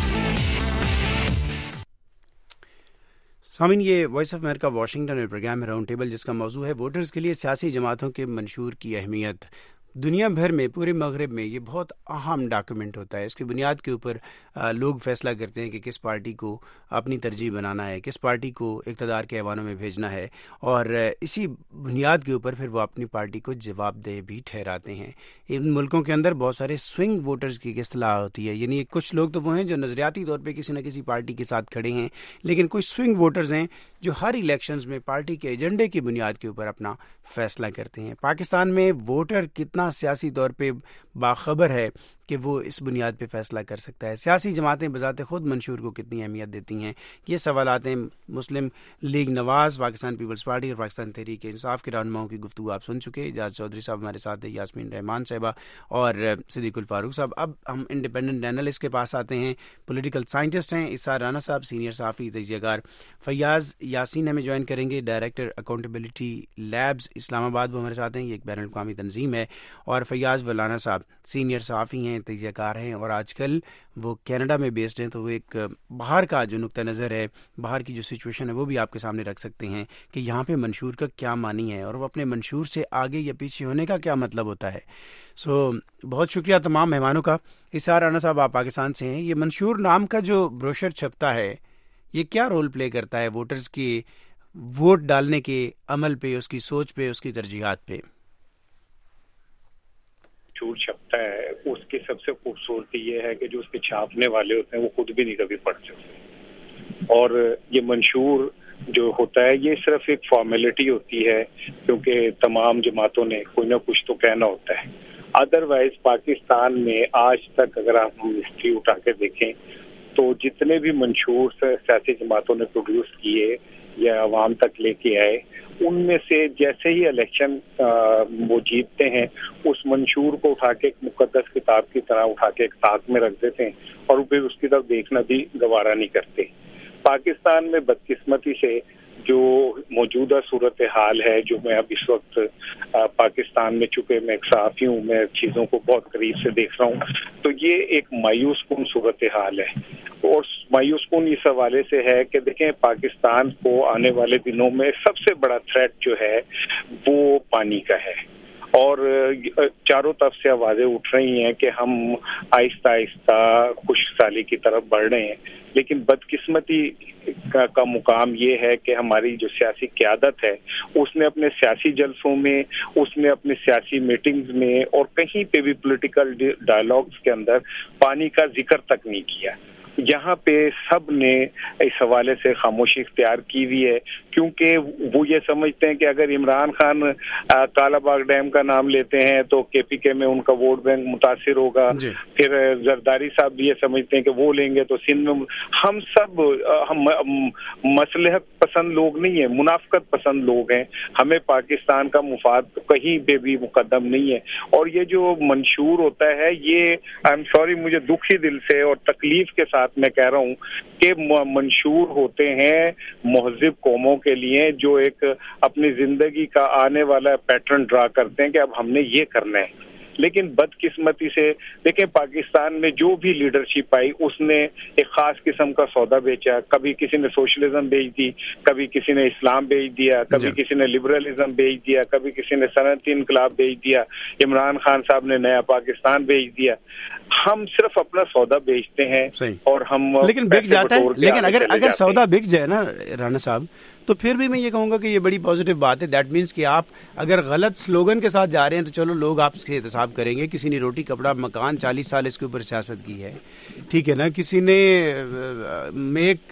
سامعین، یہ وائس آف امریکہ واشنگٹن میں پروگرام ہے راؤنڈ ٹیبل، جس کا موضوع ہے ووٹرز کے لیے سیاسی جماعتوں کے منشور کی اہمیت. دنیا بھر میں، پورے مغرب میں یہ بہت اہم ڈاکیومنٹ ہوتا ہے. اس کی بنیاد کے اوپر لوگ فیصلہ کرتے ہیں کہ کس پارٹی کو اپنی ترجیح بنانا ہے، کس پارٹی کو اقتدار کے ایوانوں میں بھیجنا ہے، اور اسی بنیاد کے اوپر پھر وہ اپنی پارٹی کو جواب دہ بھی ٹھہراتے ہیں. ان ملکوں کے اندر بہت سارے سوئنگ ووٹرز کی اصطلاح ہوتی ہے، یعنی کچھ لوگ تو وہ ہیں جو نظریاتی طور پہ کسی نہ کسی پارٹی کے ساتھ کھڑے ہیں، لیکن کچھ سوئنگ ووٹرز ہیں جو ہر الیکشنز میں پارٹی کے ایجنڈے کی بنیاد کے اوپر اپنا فیصلہ کرتے ہیں. پاکستان میں ووٹر کتنا سیاسی طور پہ باخبر ہے کہ وہ اس بنیاد پہ فیصلہ کر سکتا ہے؟ سیاسی جماعتیں بذات خود منشور کو کتنی اہمیت دیتی ہیں؟ یہ سوالات ہیں. مسلم لیگ نواز، پاکستان پیپلز پارٹی اور پاکستان تحریک انصاف کے رہنماؤں کی گفتگو آپ سن چکے. اعجاز چودھری صاحب ہمارے ساتھ ہیں، یاسمین رحمان صاحبہ اور صدیق الفاروق صاحب. اب ہم انڈیپینڈنٹ اینالسٹ کے پاس آتے ہیں. پولیٹیکل سائنٹسٹ ہیں اسار رانا صاحب، سینئر صحافی، تجزیہ کار. فیاض یاسین ہمیں جوائن کریں گے، ڈائریکٹر اکاؤنٹیبلٹی لیبز اسلام آباد، وہ ہمارے ساتھ ہیں. یہ ایک بین الاقوامی تنظیم ہے. اور فیاض ولانا صاحب سینئر صحافی ہیں، تجزیہ کار ہیں، اور آج کل وہ کینیڈا میں بیسڈ ہیں. تو وہ ایک باہر کا جو نقطہ نظر ہے، باہر کی جو سچویشن ہے، وہ بھی آپ کے سامنے رکھ سکتے ہیں کہ یہاں پہ منشور کا کیا معنی ہے اور وہ اپنے منشور سے آگے یا پیچھے ہونے کا کیا مطلب ہوتا ہے. سو بہت شکریہ تمام مہمانوں کا. اسار رانا صاحب، آپ پاکستان سے ہیں. یہ منشور نام کا جو بروشر چھپتا ہے، یہ کیا رول پلے کرتا ہے ووٹرز کی ووٹ ڈالنے کے عمل پہ، اس کی سوچ پہ، اس کی ترجیحات پہ؟ چھوٹ چھپتا ہے، اس کی سب سے خوبصورتی یہ ہے کہ جو اس کے چھاپنے والے ہوتے ہیں وہ خود بھی نہیں کبھی پڑھ سکتے. اور یہ منشور جو ہوتا ہے یہ صرف ایک فارمیلٹی ہوتی ہے، کیونکہ تمام جماعتوں نے کوئی نہ کچھ تو کہنا ہوتا ہے. ادروائز پاکستان میں آج تک اگر ہم ہسٹری اٹھا کے دیکھیں تو جتنے بھی منشور سیاسی جماعتوں نے پروڈیوس کیے یا عوام تک لے کے آئے، ان میں سے جیسے ہی الیکشن وہ جیتتے ہیں، اس منشور کو اٹھا کے ایک مقدس کتاب کی طرح اٹھا کے ایک ساتھ میں رکھ دیتے ہیں اور پھر اس کی طرف دیکھنا بھی گوارا نہیں کرتے. پاکستان میں بدقسمتی سے جو موجودہ صورتحال ہے جو میں اب اس وقت پاکستان میں، چونکہ میں ایک صحافی ہوں، میں چیزوں کو بہت قریب سے دیکھ رہا ہوں، تو یہ ایک مایوس کن صورتحال ہے. اور مایوس کن اس حوالے سے ہے کہ دیکھیں پاکستان کو آنے والے دنوں میں سب سے بڑا تھریٹ جو ہے وہ پانی کا ہے، اور چاروں طرف سے آوازیں اٹھ رہی ہیں کہ ہم آہستہ آہستہ خشک سالی کی طرف بڑھ رہے ہیں. لیکن بدقسمتی کا مقام یہ ہے کہ ہماری جو سیاسی قیادت ہے اس نے اپنے سیاسی جلسوں میں، اس نے اپنے سیاسی میٹنگز میں اور کہیں پہ بھی پولیٹیکل ڈائلاگز کے اندر پانی کا ذکر تک نہیں کیا. یہاں پہ سب نے اس حوالے سے خاموشی اختیار کی ہوئی ہے، کیونکہ وہ یہ سمجھتے ہیں کہ اگر عمران خان کالا باغ ڈیم کا نام لیتے ہیں تو کے پی کے میں ان کا ووٹ بینک متاثر ہوگا. پھر زرداری صاحب بھی یہ سمجھتے ہیں کہ وہ لیں گے تو سندھ میں. ہم سب مصلحت پسند لوگ نہیں ہیں، منافقت پسند لوگ ہیں. ہمیں پاکستان کا مفاد کہیں پہ بھی مقدم نہیں ہے. اور یہ جو منشور ہوتا ہے یہ آئی ایم سوری، مجھے دکھی دل سے اور تکلیف کے ساتھ میں کہہ رہا ہوں کہ منشور ہوتے ہیں مہذب قوموں کے لیے جو ایک اپنی زندگی کا آنے والا پیٹرن ڈرا کرتے ہیں کہ اب ہم نے یہ کرنا ہے. لیکن بدقسمتی سے دیکھیں پاکستان میں جو بھی لیڈرشپ آئی اس نے ایک خاص قسم کا سودا بیچا. کبھی کسی نے سوشلزم بیچ دی، کبھی کسی نے اسلام بیچ دیا، کبھی کسی نے لبرلزم بیچ دیا، کبھی کسی نے صنعتی انقلاب بیچ دیا، عمران خان صاحب نے نیا پاکستان بیچ دیا. ہم صرف اپنا سودا بیچتے ہیں اور ہم لیکن بک جاتا ہے. لیکن اگر سودا بک جائے نا رانا صاحب تو پھر بھی میں یہ کہوں گا کہ یہ بڑی پازیٹیو بات ہے. دیٹ مینس کہ آپ اگر غلط سلوگن کے ساتھ جا رہے ہیں تو چلو لوگ آپ سے احتساب کریں گے. کسی نے روٹی کپڑا مکان 40 سال اس کے اوپر سیاست کی ہے، ٹھیک ہے نا. کسی نے میک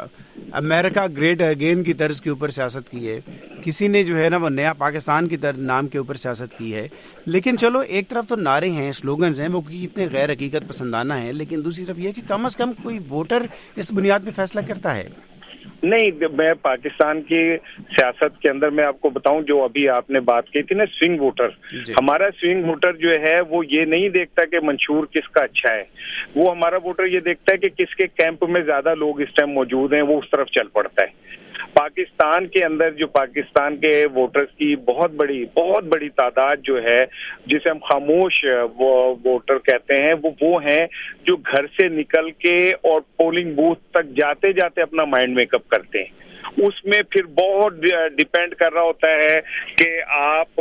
امریکہ گریٹ اگین کی طرز کے اوپر سیاست کی ہے، کسی نے جو ہے نا وہ نیا پاکستان کی نام کے اوپر سیاست کی ہے. لیکن چلو ایک طرف تو نعرے ہیں، سلوگنز ہیں، وہ کتنے غیر حقیقت پسندانہ ہیں، لیکن دوسری طرف یہ کہ کم از کم کوئی ووٹر اس بنیاد پہ فیصلہ کرتا ہے. نہیں، میں پاکستان کی سیاست کے اندر میں آپ کو بتاؤں جو ابھی آپ نے بات کی تھی نا سوئنگ ووٹر، ہمارا سوئنگ ووٹر جو ہے وہ یہ نہیں دیکھتا کہ منشور کس کا اچھا ہے. وہ ہمارا ووٹر یہ دیکھتا ہے کہ کس کے کیمپ میں زیادہ لوگ اس ٹائم موجود ہیں، وہ اس طرف چل پڑتا ہے. پاکستان کے اندر جو پاکستان کے ووٹرز کی بہت بڑی تعداد جو ہے جسے ہم خاموش ووٹر کہتے ہیں، وہ ہیں جو گھر سے نکل کے اور پولنگ بوتھ تک جاتے جاتے اپنا مائنڈ میک اپ کرتے ہیں. اس میں پھر بہت ڈیپینڈ کر رہا ہوتا ہے کہ آپ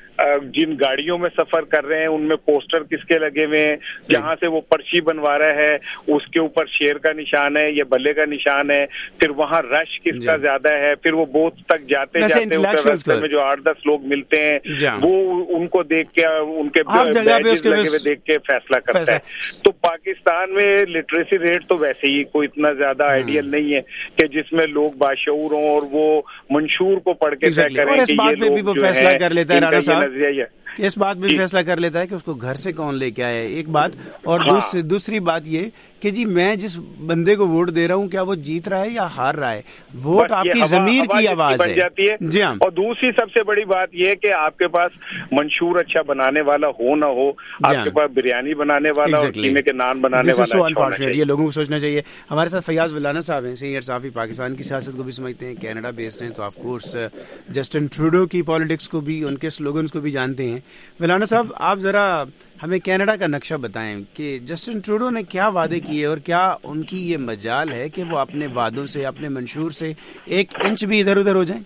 جن گاڑیوں میں سفر کر رہے ہیں ان میں پوسٹر کس کے لگے ہوئے ہیں، جہاں سے وہ پرچی بنوا رہا ہے اس کے اوپر شیر کا نشان ہے یا بلے کا نشان ہے، پھر وہاں رش کس کا زیادہ ہے، پھر وہ بوتھ تک جاتے راستے میں جو 8-10 لوگ ملتے ہیں وہ ان کو دیکھ کے ان کے بیجز لگے ہوئے دیکھ کے فیصلہ کرتا ہے. تو پاکستان میں لٹریسی ریٹ تو ویسے ہی کوئی اتنا زیادہ آئیڈیل نہیں ہے کہ جس میں لوگ باشعور ہوں اور وہ منشور کو پڑھ کے طے کریں کہ یہ لوگ جو ہے اس بات بھی فیصلہ کر لیتا ہے کہ اس کو گھر سے کون لے کے آیا ہے. ایک بات اور دوسری بات یہ کہ جی میں جس بندے کو ووٹ دے رہا ہوں کیا وہ جیت رہا ہے یا ہار رہا ہے. ووٹ آپ کی ضمیر کی آواز بن جاتی ہے. جی ہاں. اور دوسری سب سے بڑی بات یہ کہ آپ کے پاس منشور اچھا بنانے والا ہو نہ ہو، آپ کے پاس بریانی بنانے والا اور قیمے کے نان بنانے والا، یہ لوگوں کو سوچنا چاہیے. ہمارے ساتھ فیاض ولانا صاحب ہیں، سینئر صحافی، پاکستان کی سیاست کو بھی سمجھتے ہیں، کینیڈا بیسڈ ہیں، تو آف کورس جسٹن ٹروڈو کی پالیٹکس کو بھی، ان کے سلوگنز کو بھی جانتے ہیں. ولانا صاحب آپ ذرا ہمیں کینیڈا کا نقشہ بتائیں کہ جسٹن ٹروڈو نے کیا وعدے کیے اور کیا ان کی یہ مجال ہے کہ وہ اپنے وعدوں سے، اپنے منشور سے 1 انچ بھی ادھر ادھر ہو جائیں.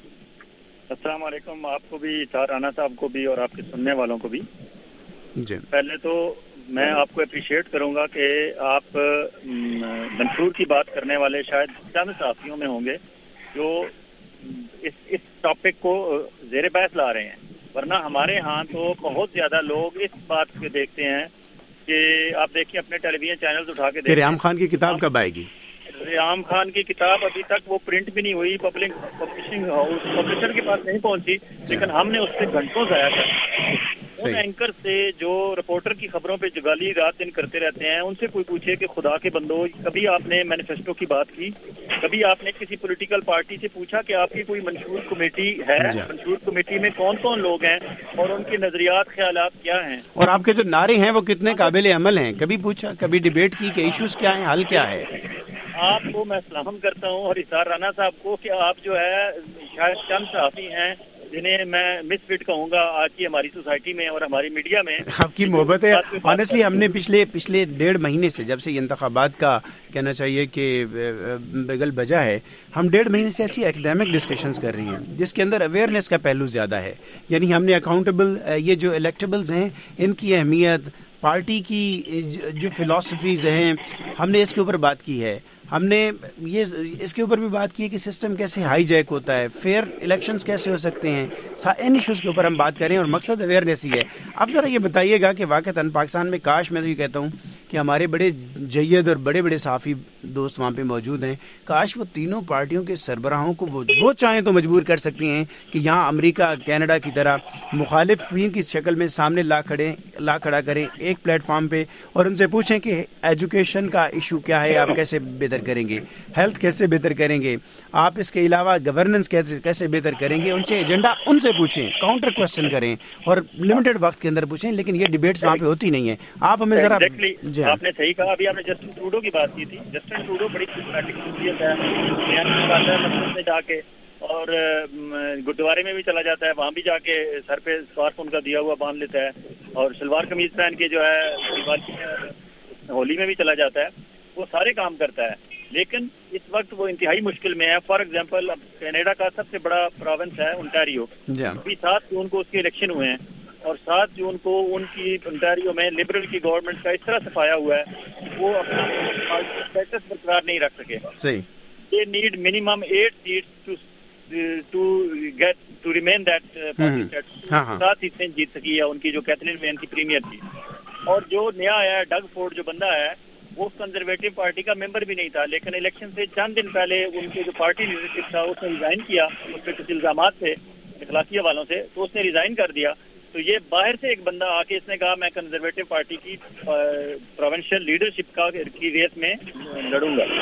السلام علیکم آپ کو بھی، رانا صاحب کو بھی اور آپ کے سننے والوں کو بھی. جی پہلے تو میں آپ کو اپریشیٹ کروں گا کہ آپ منشور کی بات کرنے والے شاید چند صحافیوں میں ہوں گے جو اس ٹاپک کو زیر بحث لا رہے ہیں، ورنہ ہمارے ہاں تو بہت زیادہ لوگ اس بات کو دیکھتے ہیں کہ آپ دیکھیں اپنے ٹیلی ویژن چینلز اٹھا کے دیکھیں ریحام خان کی کتاب کب آئے گی. ریحام خان کی کتاب ابھی تک وہ پرنٹ بھی نہیں ہوئی، پبلشنگ ہاؤس پبلشر کے پاس نہیں پہنچی، لیکن ہم نے اس سے گھنٹوں ضائع کر ان اینکر سے جو رپورٹر کی خبروں پہ جگالی رات دن کرتے رہتے ہیں ان سے کوئی پوچھے کہ خدا کے بندو کبھی آپ نے مینیفیسٹو کی بات کی، کبھی آپ نے کسی پولیٹیکل پارٹی سے پوچھا کہ آپ کی کوئی منشور کمیٹی ہے، منشور کمیٹی میں کون کون لوگ ہیں اور ان کے نظریات خیالات کیا ہیں، اور آپ کے جو نعرے ہیں وہ کتنے قابل عمل ہیں، کبھی پوچھا، کبھی ڈیبیٹ کی کہ ایشوز کیا ہیں، حل کیا ہے. آپ کو میں سلام کرتا ہوں اور اظہار رانا صاحب کو کہ آپ جو ہے شاید چند صحافی ہیں جنہیں میں مس فٹ کہوں گا آج کی ہماری سوسائٹی میں اور ہماری میڈیا میں. آپ کی محبت ہے. آنیسٹلی ہم نے پچھلے 1.5 مہینے سے جب سے یہ انتخابات کا کہنا چاہیے کہ بگل بجا ہے, ہم 1.5 مہینے سے ایسی ایکڈیمک ڈسکشنز کر رہی ہیں جس کے اندر اویئرنیس کا پہلو زیادہ ہے. یعنی ہم نے اکاؤنٹیبل یہ جو الیکٹیبلز ہیں ان کی اہمیت, پارٹی کی جو فلاسفیز ہیں, ہم نے اس کے اوپر بات کی ہے. ہم نے یہ اس کے اوپر بھی بات کی ہے کہ سسٹم کیسے ہائی جیک ہوتا ہے, فیئر الیکشنز کیسے ہو سکتے ہیں. ان ایشوز کے اوپر ہم بات کریں اور مقصد اویئرنیس ہی ہے. اب ذرا یہ بتائیے گا کہ واقعتاً پاکستان میں کاش, میں تو یہ کہتا ہوں کہ ہمارے بڑے جید اور بڑے بڑے صحافی دوست وہاں پہ موجود ہیں, کاش وہ تینوں پارٹیوں کے سربراہوں کو وہ چاہیں تو مجبور کر سکتی ہیں کہ یہاں امریکہ کینیڈا کی طرح مخالفین کی شکل میں سامنے لا کھڑا کریں ایک پلیٹ فارم پہ اور ان سے پوچھیں کہ ایجوکیشن کا ایشو کیا ہے, آپ کیسے بہتر کریں گے, ہیلتھ کیسے بہتر کریں گے, آپ اس کے علاوہ گورننس کیسے بہتر کریں گے. ان سے ایجنڈا ان سے پوچھیں, کاؤنٹر کوشچن کریں اور لمیٹڈ وقت کے اندر پوچھیں, لیکن یہ ڈیبیٹس وہاں پہ ہوتی نہیں ہیں. آپ ہمیں ذرا آپ نے صحیح کہا. ابھی آپ نے جسٹن ٹروڈو کی بات کی تھی. جسٹن ٹروڈو بڑی سسٹمیٹک شخصیت ہے, جا کے اور گردوارے میں بھی چلا جاتا ہے, وہاں بھی جا کے سر پہ سکارف ان کا دیا ہوا باندھ لیتا ہے اور شلوار قمیض پہن کے جو ہے ہولی میں بھی چلا جاتا ہے. وہ سارے کام کرتا ہے, لیکن اس وقت وہ انتہائی مشکل میں ہے. فار ایگزامپل اب کینیڈا کا سب سے بڑا پروونس ہے انٹیریو. ابھی 7 جون کو اس کے الیکشن ہوئے ہیں اور 7 جون کو ان کی انٹیریو میں لبرل کی گورنمنٹ کا اس طرح صفایا ہوا ہے وہ اپنا اسٹیٹس برقرار نہیں رکھ سکے. They need minimum 8 seats to get to remain that party status. 7 سیٹیں جیت سکی ہے ان کی جو کیتھرین مین کی پریمیئر تھی. اور جو نیا آیا ہے ڈگ فورڈ جو بندہ ہے وہ کنزرویٹو پارٹی کا ممبر بھی نہیں تھا, لیکن الیکشن سے چند دن پہلے ان کے جو پارٹی لیڈرشپ تھا اس نے ریزائن کیا. اس پہ کچھ الزامات تھے اخلاقیہ والوں سے, تو اس نے ریزائن کر دیا. تو یہ باہر سے ایک بندہ آ کے اس نے کہا میں کنزرویٹو پارٹی کی پروونشل لیڈرشپ کی ریس میں لڑوں گا.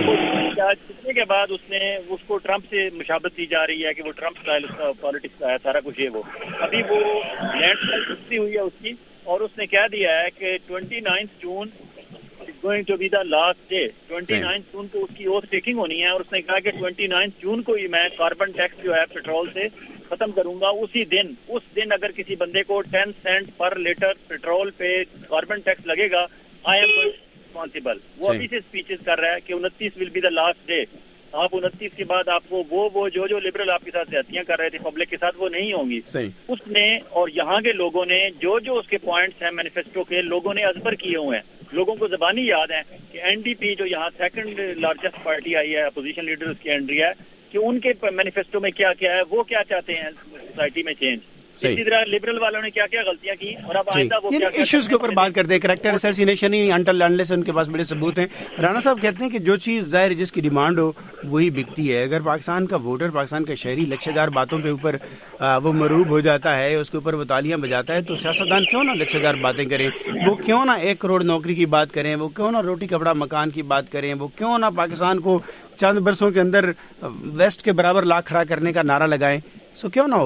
جتنے کے بعد اس کو ٹرمپ سے مشابہت دی جا رہی ہے کہ وہ ٹرمپ اسٹائل اس کا پالیٹکس کا ہے سارا کچھ. یہ وہ ابھی وہ لینڈ سلائڈ ہوئی ہے اس کی, اور اس نے کہہ دیا ہے کہ 29 جون going to be the last day. 29 جون کو اس کی اوتھ ٹیکنگ ہونی ہے, اور اس نے کہا کہ 29 جون کو ہی میں کاربن ٹیکس جو ہے پیٹرول سے ختم کروں گا. اس دن اگر کسی بندے کو 10 سینٹ پر لیٹر پیٹرول پہ کاربن ٹیکس لگے گا, آئی ایم ریسپانسبل. وہ ابھی سے اسپیچز کر رہا ہے کہ 29 will be the last day. آپ 29 کے بعد آپ کو وہ جو لبرل آپ کے ساتھ زیادتیاں کر رہے تھے پبلک کے ساتھ وہ نہیں ہوں گی. اس نے اور یہاں کے لوگوں نے جو اس کے پوائنٹس ہیں مینیفیسٹو کے, لوگوں نے ازبر کیے ہوئے ہیں. لوگوں کو زبانی یاد ہے کہ این ڈی پی جو یہاں سیکنڈ لارجسٹ پارٹی آئی ہے, اپوزیشن لیڈر اس کی اینڈری ہے, کہ ان کے مینیفیسٹو میں کیا کیا ہے, وہ کیا چاہتے ہیں سوسائٹی میں چینج. اسی طرح لبرل والوں نے کیا کیا غلطیاں کی اور اب آئندہ وہ کیا ایشوز کے اوپر بات کرتے ہیں. کریکٹر اسیسینیشن ہی انٹل انلیس ان کے پاس بڑے ثبوت ہیں. رانا صاحب کہتے ہیں کہ جو چیز ظاہر جس کی ڈیمانڈ ہو وہی بکتی ہے. اگر پاکستان کا ووٹر, پاکستان کا شہری لچھے دار باتوں کے اوپر وہ مروب ہو جاتا ہے, اس کے اوپر وہ تالیاں بجاتا ہے, تو سیاستدان کیوں نہ لچھے دار باتیں کریں, وہ کیوں نہ 1 کروڑ نوکری کی بات کریں, وہ کیوں نہ روٹی کپڑا مکان کی بات کریں, وہ کیوں نہ پاکستان کو چند برسوں کے اندر ویسٹ کے برابر لا کھڑا کرنے کا نعرہ لگائیں. سو کیوں نہ ہو.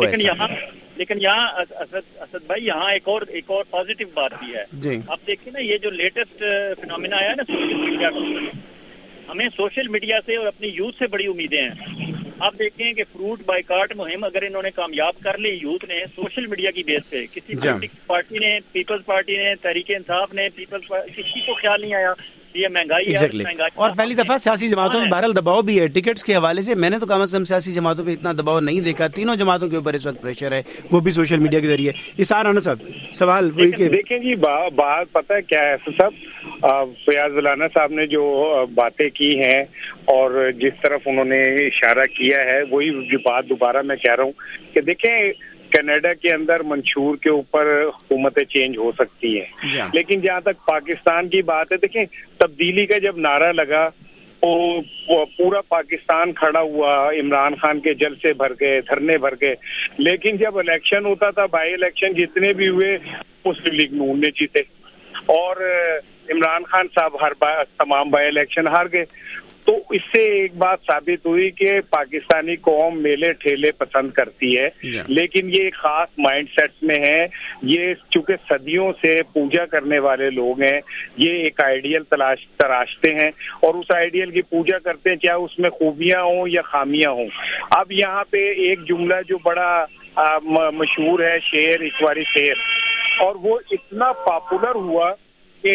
لیکن یہاں اسد بھائی یہاں ایک اور پازیٹیو بات بھی ہے. آپ دیکھیں نا یہ جو لیٹسٹ فینومینا آیا نا سوشل میڈیا کا, ہمیں سوشل میڈیا سے اور اپنی یوتھ سے بڑی امیدیں ہیں. آپ دیکھیں کہ فروٹ بائیکاٹ مہم اگر انہوں نے کامیاب کر لی یوتھ نے سوشل میڈیا کی بیس پہ, کسی پارٹی نے, پیپلز پارٹی نے, تحریک انصاف نے, کسی کو خیال نہیں آیا یہ مہنگائی ہے. اور پہلی دفعہ سیاسی جماعتوں میں بہرحال دباؤ بھی ہے ٹکٹس کے حوالے سے. میں نے تو کم از کم سیاسی جماعتوں پہ اتنا دباؤ نہیں دیکھا. تینوں جماعتوں کے اوپر اس وقت پریشر ہے, وہ بھی سوشل میڈیا کے ذریعے. اسار رانا صاحب سوال وہی کہ دیکھیں جی بات پتہ ہے کیا ہے صاحب, فیاض رانا صاحب نے جو باتیں کی ہیں اور جس طرف انہوں نے اشارہ کیا ہے وہی بات دوبارہ میں کہہ رہا ہوں کہ دیکھیں کینیڈا کے اندر منشور کے اوپر حکومتیں چینج ہو سکتی ہیں, لیکن جہاں تک پاکستان کی بات ہے دیکھیں تبدیلی کا جب نعرہ لگا تو پورا پاکستان کھڑا ہوا, عمران خان کے جلسے بھر گئے, دھرنے بھر گئے, لیکن جب الیکشن ہوتا تھا بائی الیکشن جتنے بھی ہوئے مسلم لیگ نون نے جیتے اور عمران خان صاحب تمام بائی الیکشن ہار گئے. تو اس سے ایک بات ثابت ہوئی کہ پاکستانی قوم میلے ٹھیلے پسند کرتی ہے، لیکن یہ ایک خاص مائنڈ سیٹ میں ہے. یہ چونکہ صدیوں سے پوجا کرنے والے لوگ ہیں، یہ ایک آئیڈیل تراشتے ہیں اور اس آئیڈیل کی پوجا کرتے ہیں، چاہے اس میں خوبیاں ہوں یا خامیاں ہوں. اب یہاں پہ ایک جملہ جو بڑا مشہور ہے، شعر اقواری شعر، اور وہ اتنا پاپولر ہوا کہ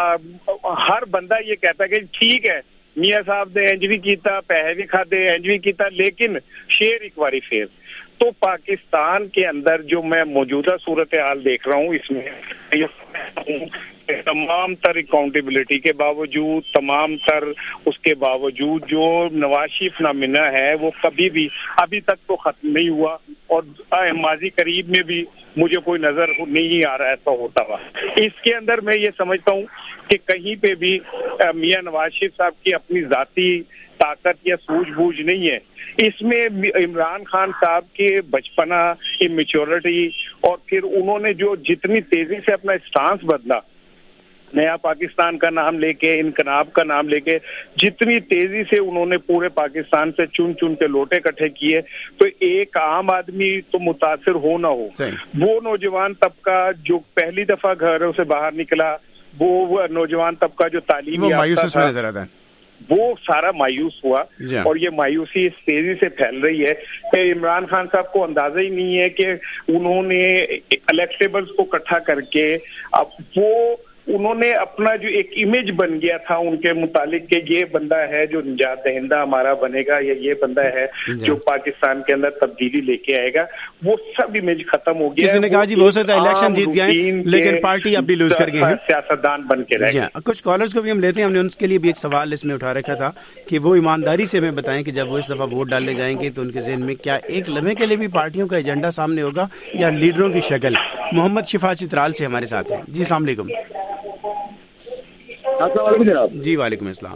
ہر بندہ یہ کہتا ہے کہ ٹھیک ہے میاں صاحب نے انج بھی کیتا، پیسے بھی کھادے، انج بھی کیتا، لیکن شعر اقواری شعر. تو پاکستان کے اندر جو میں موجودہ صورتحال دیکھ رہا ہوں، اس میں تمام تر اکاؤنٹیبلٹی کے باوجود، تمام تر اس کے باوجود جو نواز شریف نامنہ ہے وہ کبھی بھی ابھی تک تو ختم نہیں ہوا، اور ماضی قریب میں بھی مجھے کوئی نظر نہیں آ رہا ایسا ہوتا ہوا. اس کے اندر میں یہ سمجھتا ہوں کہ کہیں پہ بھی میاں نواز شریف صاحب کی اپنی ذاتی طاقت یا سوجھ بوجھ نہیں ہے. اس میں عمران خان صاحب کے بچپنا، امیچورٹی، اور پھر انہوں نے جو جتنی تیزی سے اپنا اسٹانس بدلا، نیا پاکستان کا نام لے کے، انقلاب کا نام لے کے، جتنی تیزی سے انہوں نے پورے پاکستان سے چن چن کے لوٹے اکٹھے کیے، تو ایک عام آدمی تو متاثر ہو نہ ہو. وہ نوجوان طبقہ جو پہلی دفعہ گھروں سے باہر نکلا، وہ نوجوان طبقہ جو تعلیم یافتہ تھا، وہ سارا مایوس ہوا. اور یہ مایوسی اس تیزی سے پھیل رہی ہے کہ عمران خان صاحب کو اندازہ ہی نہیں ہے کہ انہوں نے الیکٹیبلز کو اکٹھا کر کے اب وہ انہوں نے اپنا جو ایک امیج بن گیا تھا ان کے متعلق کہ یہ بندہ ہے جو نجات دہندہ ہمارا بنے گا، یا یہ بندہ ہے جو پاکستان کے اندر تبدیلی لے کے آئے گا، وہ سب امیج ختم ہو گیا. کسی نے کہا جی ہو سکتا ہے الیکشن جیت گئے لیکن پارٹی اب بھی لوز کر گئی ہے، سیاستدان بن کے رہ گئے. کچھ کالرز کو بھی ہم لیتے ہیں. ہم نے ان کے لیے بھی ایک سوال اس میں اٹھا رکھا تھا کہ وہ ایمانداری سے ہمیں بتائیں کہ جب وہ اس دفعہ ووٹ ڈالنے جائیں گے تو ان کے ذہن میں کیا ایک لمحے کے لیے بھی پارٹیوں کا ایجنڈا سامنے ہوگا یا لیڈروں کی شکل. محمد شفا چترال سے ہمارے ساتھ ہیں. جی السلام علیکم. السلام علیکم جناب. جی وعلیکم السلام.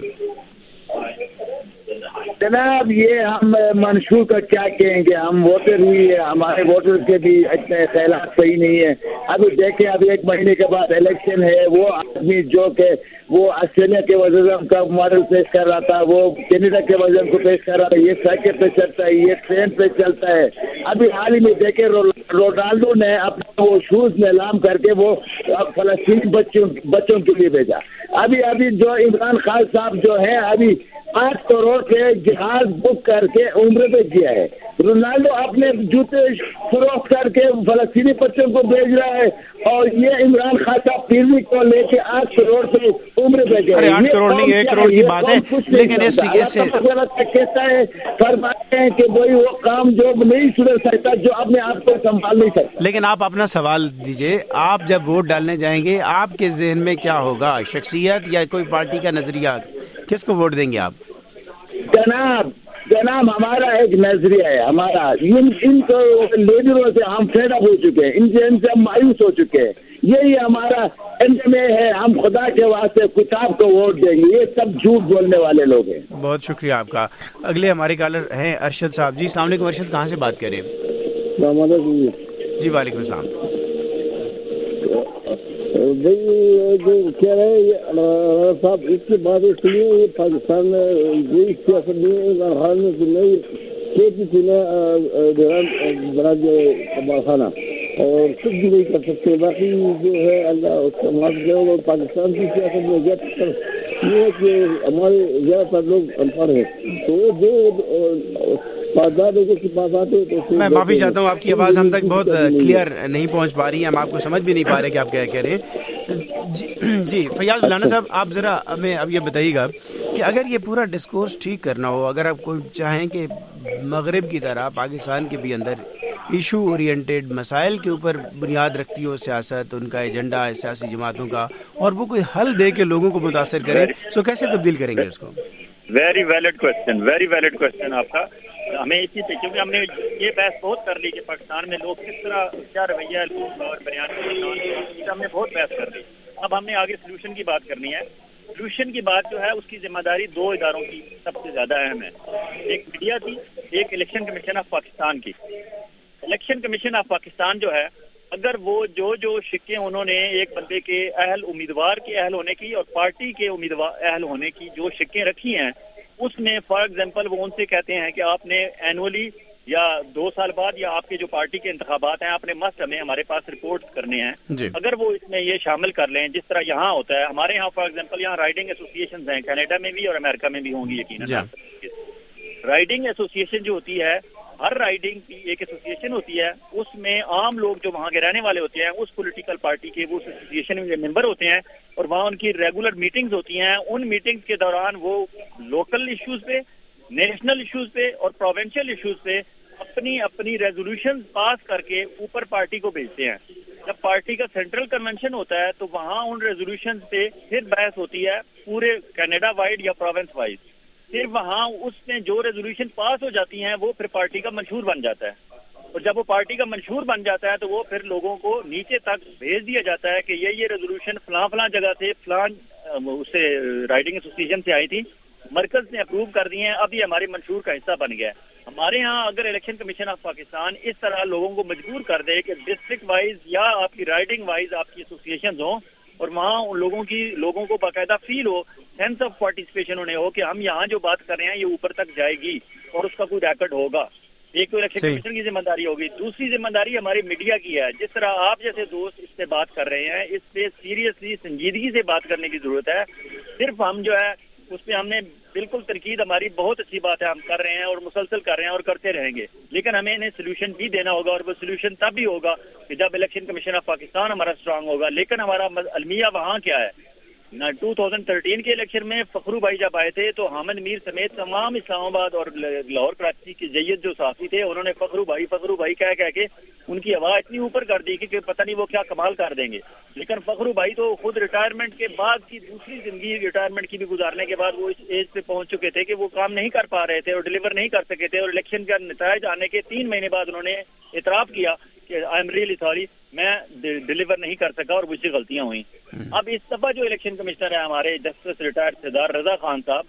جناب یہ ہم منشور کا کیا کہیں گے، ہم ووٹر ہوئی ہے، ہمارے ووٹر کے بھی اتنے خیالات صحیح نہیں ہے. ابھی دیکھیں ابھی 1 مہینے کے بعد الیکشن ہے، وہ آدمی جو کہ وہ آسٹریلیا کے وزیر اعظم کا ماڈل پیش کر رہا تھا، وہ کینیڈا کے وزیر اعظم کو پیش کر رہا تھا، یہ سائیکل پہ چلتا ہے، یہ ٹرین پہ چلتا ہے. ابھی حال ہی میں دیکھیں رونالڈو نے اپنا وہ شوز نیلام کر کے وہ فلسطینی بچوں کے لیے بھیجا. ابھی جو عمران خان صاحب جو ہے ابھی 8 کروڑ کے جہاز بک کر کے عمرے پہ کیا ہے. رونالڈو اپنے جوتے فروخت کر کے فلسطینی بچوں کو بھیج رہا ہے، اور یہ عمران خان صاحب پیروی کو لے کے 8 کروڑ سے عمرے پہ گئے. 8 کروڑ نہیں 1 کروڑ کی بات ہے، لیکن اس سے کہتا ہے فرماتے ہیں کہ وہی وہ کام جو نہیں سدھر سکتا جو اپنے آپ کو سنبھال نہیں سکتا. لیکن آپ اپنا سوال دیجئے، آپ جب ووٹ ڈالنے جائیں گے آپ کے ذہن میں کیا ہوگا، شخصیت یا کوئی پارٹی کا نظریہ، کس کو ووٹ دیں گے آپ؟ جناب ہمارا ایک نظریہ ہے، ہمارا ان لیڈروں سے ہم فیڈ اپ ہو چکے ہیں، ان سے ہم مایوس ہو چکے ہیں. یہی ہمارا میں ہے، ہم خدا کے واسطے کتاب کو ووٹ دیں گے. یہ سب جھوٹ بولنے والے لوگ ہیں. بہت شکریہ آپ کا. اگلے ہمارے کالر ہیں ارشد صاحب. جی السلام علیکم. ارشد کہاں سے بات کر رہے ہیں؟ السلام علیکم. جی وعلیکم السلام. جو کہہ رہے ہیں صاحب اس کی بات سنیے، یہ پاکستان میں کوئی سیاست نہیں کھیتی تھی نا براج کمال خانہ، اور کچھ بھی نہیں کر سکتے. باقی جو ہے اللہ اس کا معاف کرے. اور پاکستان کی سیاست میں یہ ہے کہ ہمارے زیادہ تر لوگ ان پڑھ ہیں، تو جو میں معافی چاہتا ہوں، آپ کی آواز ہم تک بہت کلیئر نہیں پہنچ پا رہی ہے، ہم آپ کو سمجھ بھی نہیں پا رہے کہ آپ کیا کہہ رہے ہیں. جی فیاض مولانا صاحب، آپ ذرا ہمیں اب یہ بتائیے گا کہ اگر یہ پورا ڈسکورس ٹھیک کرنا ہو، اگر آپ کو چاہیں کہ مغرب کی طرح پاکستان کے بھی اندر ایشو اورینٹیڈ مسائل کے اوپر بنیاد رکھتی ہو سیاست، ان کا ایجنڈا ہے سیاسی جماعتوں کا، اور وہ کوئی حل دے کے لوگوں کو متاثر کرے، تو کیسے تبدیل کریں گے اس کو؟ ویری ویلڈ کوشچن آپ کا. ہمیں اسی سے، کیونکہ ہم نے یہ بحث بہت کر لی کہ پاکستان میں لوگ کس طرح کیا رویہ اور بیان کرتے، ہم نے بہت بحث کر لی. اب ہم نے آگے سلوشن کی بات کرنی ہے. سلوشن کی بات جو ہے اس کی ذمہ داری 2 اداروں کی سب سے زیادہ اہم ہے. ایک میڈیا کی، ایک الیکشن کمیشن آف پاکستان کی. الیکشن کمیشن آف پاکستان جو ہے، اگر وہ جو شکیں انہوں نے ایک بندے کے امیدوار کے اہل ہونے کی اور پارٹی کے اہل ہونے کی جو شکیں رکھی ہیں، اس میں فار ایگزامپل وہ ان سے کہتے ہیں کہ آپ نے اینولی یا 2 سال بعد یا آپ کے جو پارٹی کے انتخابات ہیں آپ نے مسٹ ہمیں ہمارے پاس رپورٹ کرنے ہیں. اگر وہ اس میں یہ شامل کر لیں جس طرح یہاں ہوتا ہے, ہمارے یہاں فار ایگزامپل یہاں رائڈنگ ایسوسیشنز ہیں, کینیڈا میں بھی اور امریکہ میں بھی ہوں گی یقیناً. رائڈنگ ایسوسیشن جو ہوتی ہے, ہر رائڈنگ کی ایک ایسوسیشن ہوتی ہے, اس میں عام لوگ جو وہاں کے رہنے والے ہوتے ہیں اس پولیٹیکل پارٹی کے وہ ایسوسیشن میں ممبر ہوتے ہیں اور وہاں ان کی ریگولر میٹنگز ہوتی ہیں. ان میٹنگز کے دوران وہ لوکل ایشوز پہ, نیشنل ایشوز پہ اور پروونشل ایشوز پہ اپنی ریزولوشن پاس کر کے اوپر پارٹی کو بھیجتے ہیں. جب پارٹی کا سینٹرل کنونشن ہوتا ہے تو وہاں ان ریزولوشن پہ پھر بحث ہوتی ہے پورے کینیڈا وائڈ یا پروونس وائز. پھر وہاں اس میں جو ریزولوشن پاس ہو جاتی ہیں وہ پھر پارٹی کا منشور بن جاتا ہے, اور جب وہ پارٹی کا منشور بن جاتا ہے تو وہ پھر لوگوں کو نیچے تک بھیج دیا جاتا ہے کہ یہ ریزولوشن فلاں جگہ سے فلاں اس سے رائڈنگ ایسوسیشن سے آئی تھی, مرکز نے اپروو کر دی ہیں, اب یہ ہمارے منشور کا حصہ بن گیا ہے. ہمارے ہاں اگر الیکشن کمیشن آف پاکستان اس طرح لوگوں کو مجبور کر دے کہ ڈسٹرکٹ وائز یا آپ کی رائڈنگ وائز آپ کی ایسوسیشنز ہوں اور وہاں ان لوگوں کو باقاعدہ فیل ہو, سینس آف پارٹیسپیشن انہیں ہو کہ ہم یہاں جو بات کر رہے ہیں یہ اوپر تک جائے گی اور اس کا کوئی ریکارڈ ہوگا. ایک تو الیکشن کمیشن کی ذمہ داری ہوگی. دوسری ذمہ داری ہماری میڈیا کی ہے. جس طرح آپ جیسے دوست اس سے بات کر رہے ہیں, اس پہ سیریسلی سنجیدگی سے بات کرنے کی ضرورت ہے. صرف ہم جو ہے اس پہ ہم نے بالکل تنقید, ہماری بہت اچھی بات ہے, ہم کر رہے ہیں اور مسلسل کر رہے ہیں اور کرتے رہیں گے, لیکن ہمیں انہیں سولوشن بھی دینا ہوگا, اور وہ سولوشن تب بھی ہوگا کہ جب الیکشن کمیشن آف پاکستان ہمارا اسٹرانگ ہوگا. لیکن ہمارا المیہ وہاں کیا ہے, 2013 کے الیکشن میں فخرو بھائی جب آئے تھے تو حامد میر سمیت تمام اسلام آباد اور لاہور کراچی کے جید جو صحافی تھے انہوں نے فخرو بھائی کہہ کے ان کی آواز اتنی اوپر کر دی کہ پتہ نہیں وہ کیا کمال کر دیں گے. لیکن فخرو بھائی تو خود ریٹائرمنٹ کے بعد کی دوسری زندگی ریٹائرمنٹ کی بھی گزارنے کے بعد وہ اس ایج پہ پہنچ چکے تھے کہ وہ کام نہیں کر پا رہے تھے اور ڈلیور نہیں کر سکے تھے, اور الیکشن کا نتائج آنے کے 3 مہینے بعد انہوں نے اعتراف کیا کہ آئی ایم ریئلی سوری, میں ڈلیور نہیں کر سکا اور مجھ سے غلطیاں ہوئیں. اب اس دفعہ جو الیکشن کمشنر ہے ہمارے جسٹس ریٹائرڈ سردار رضا خان صاحب,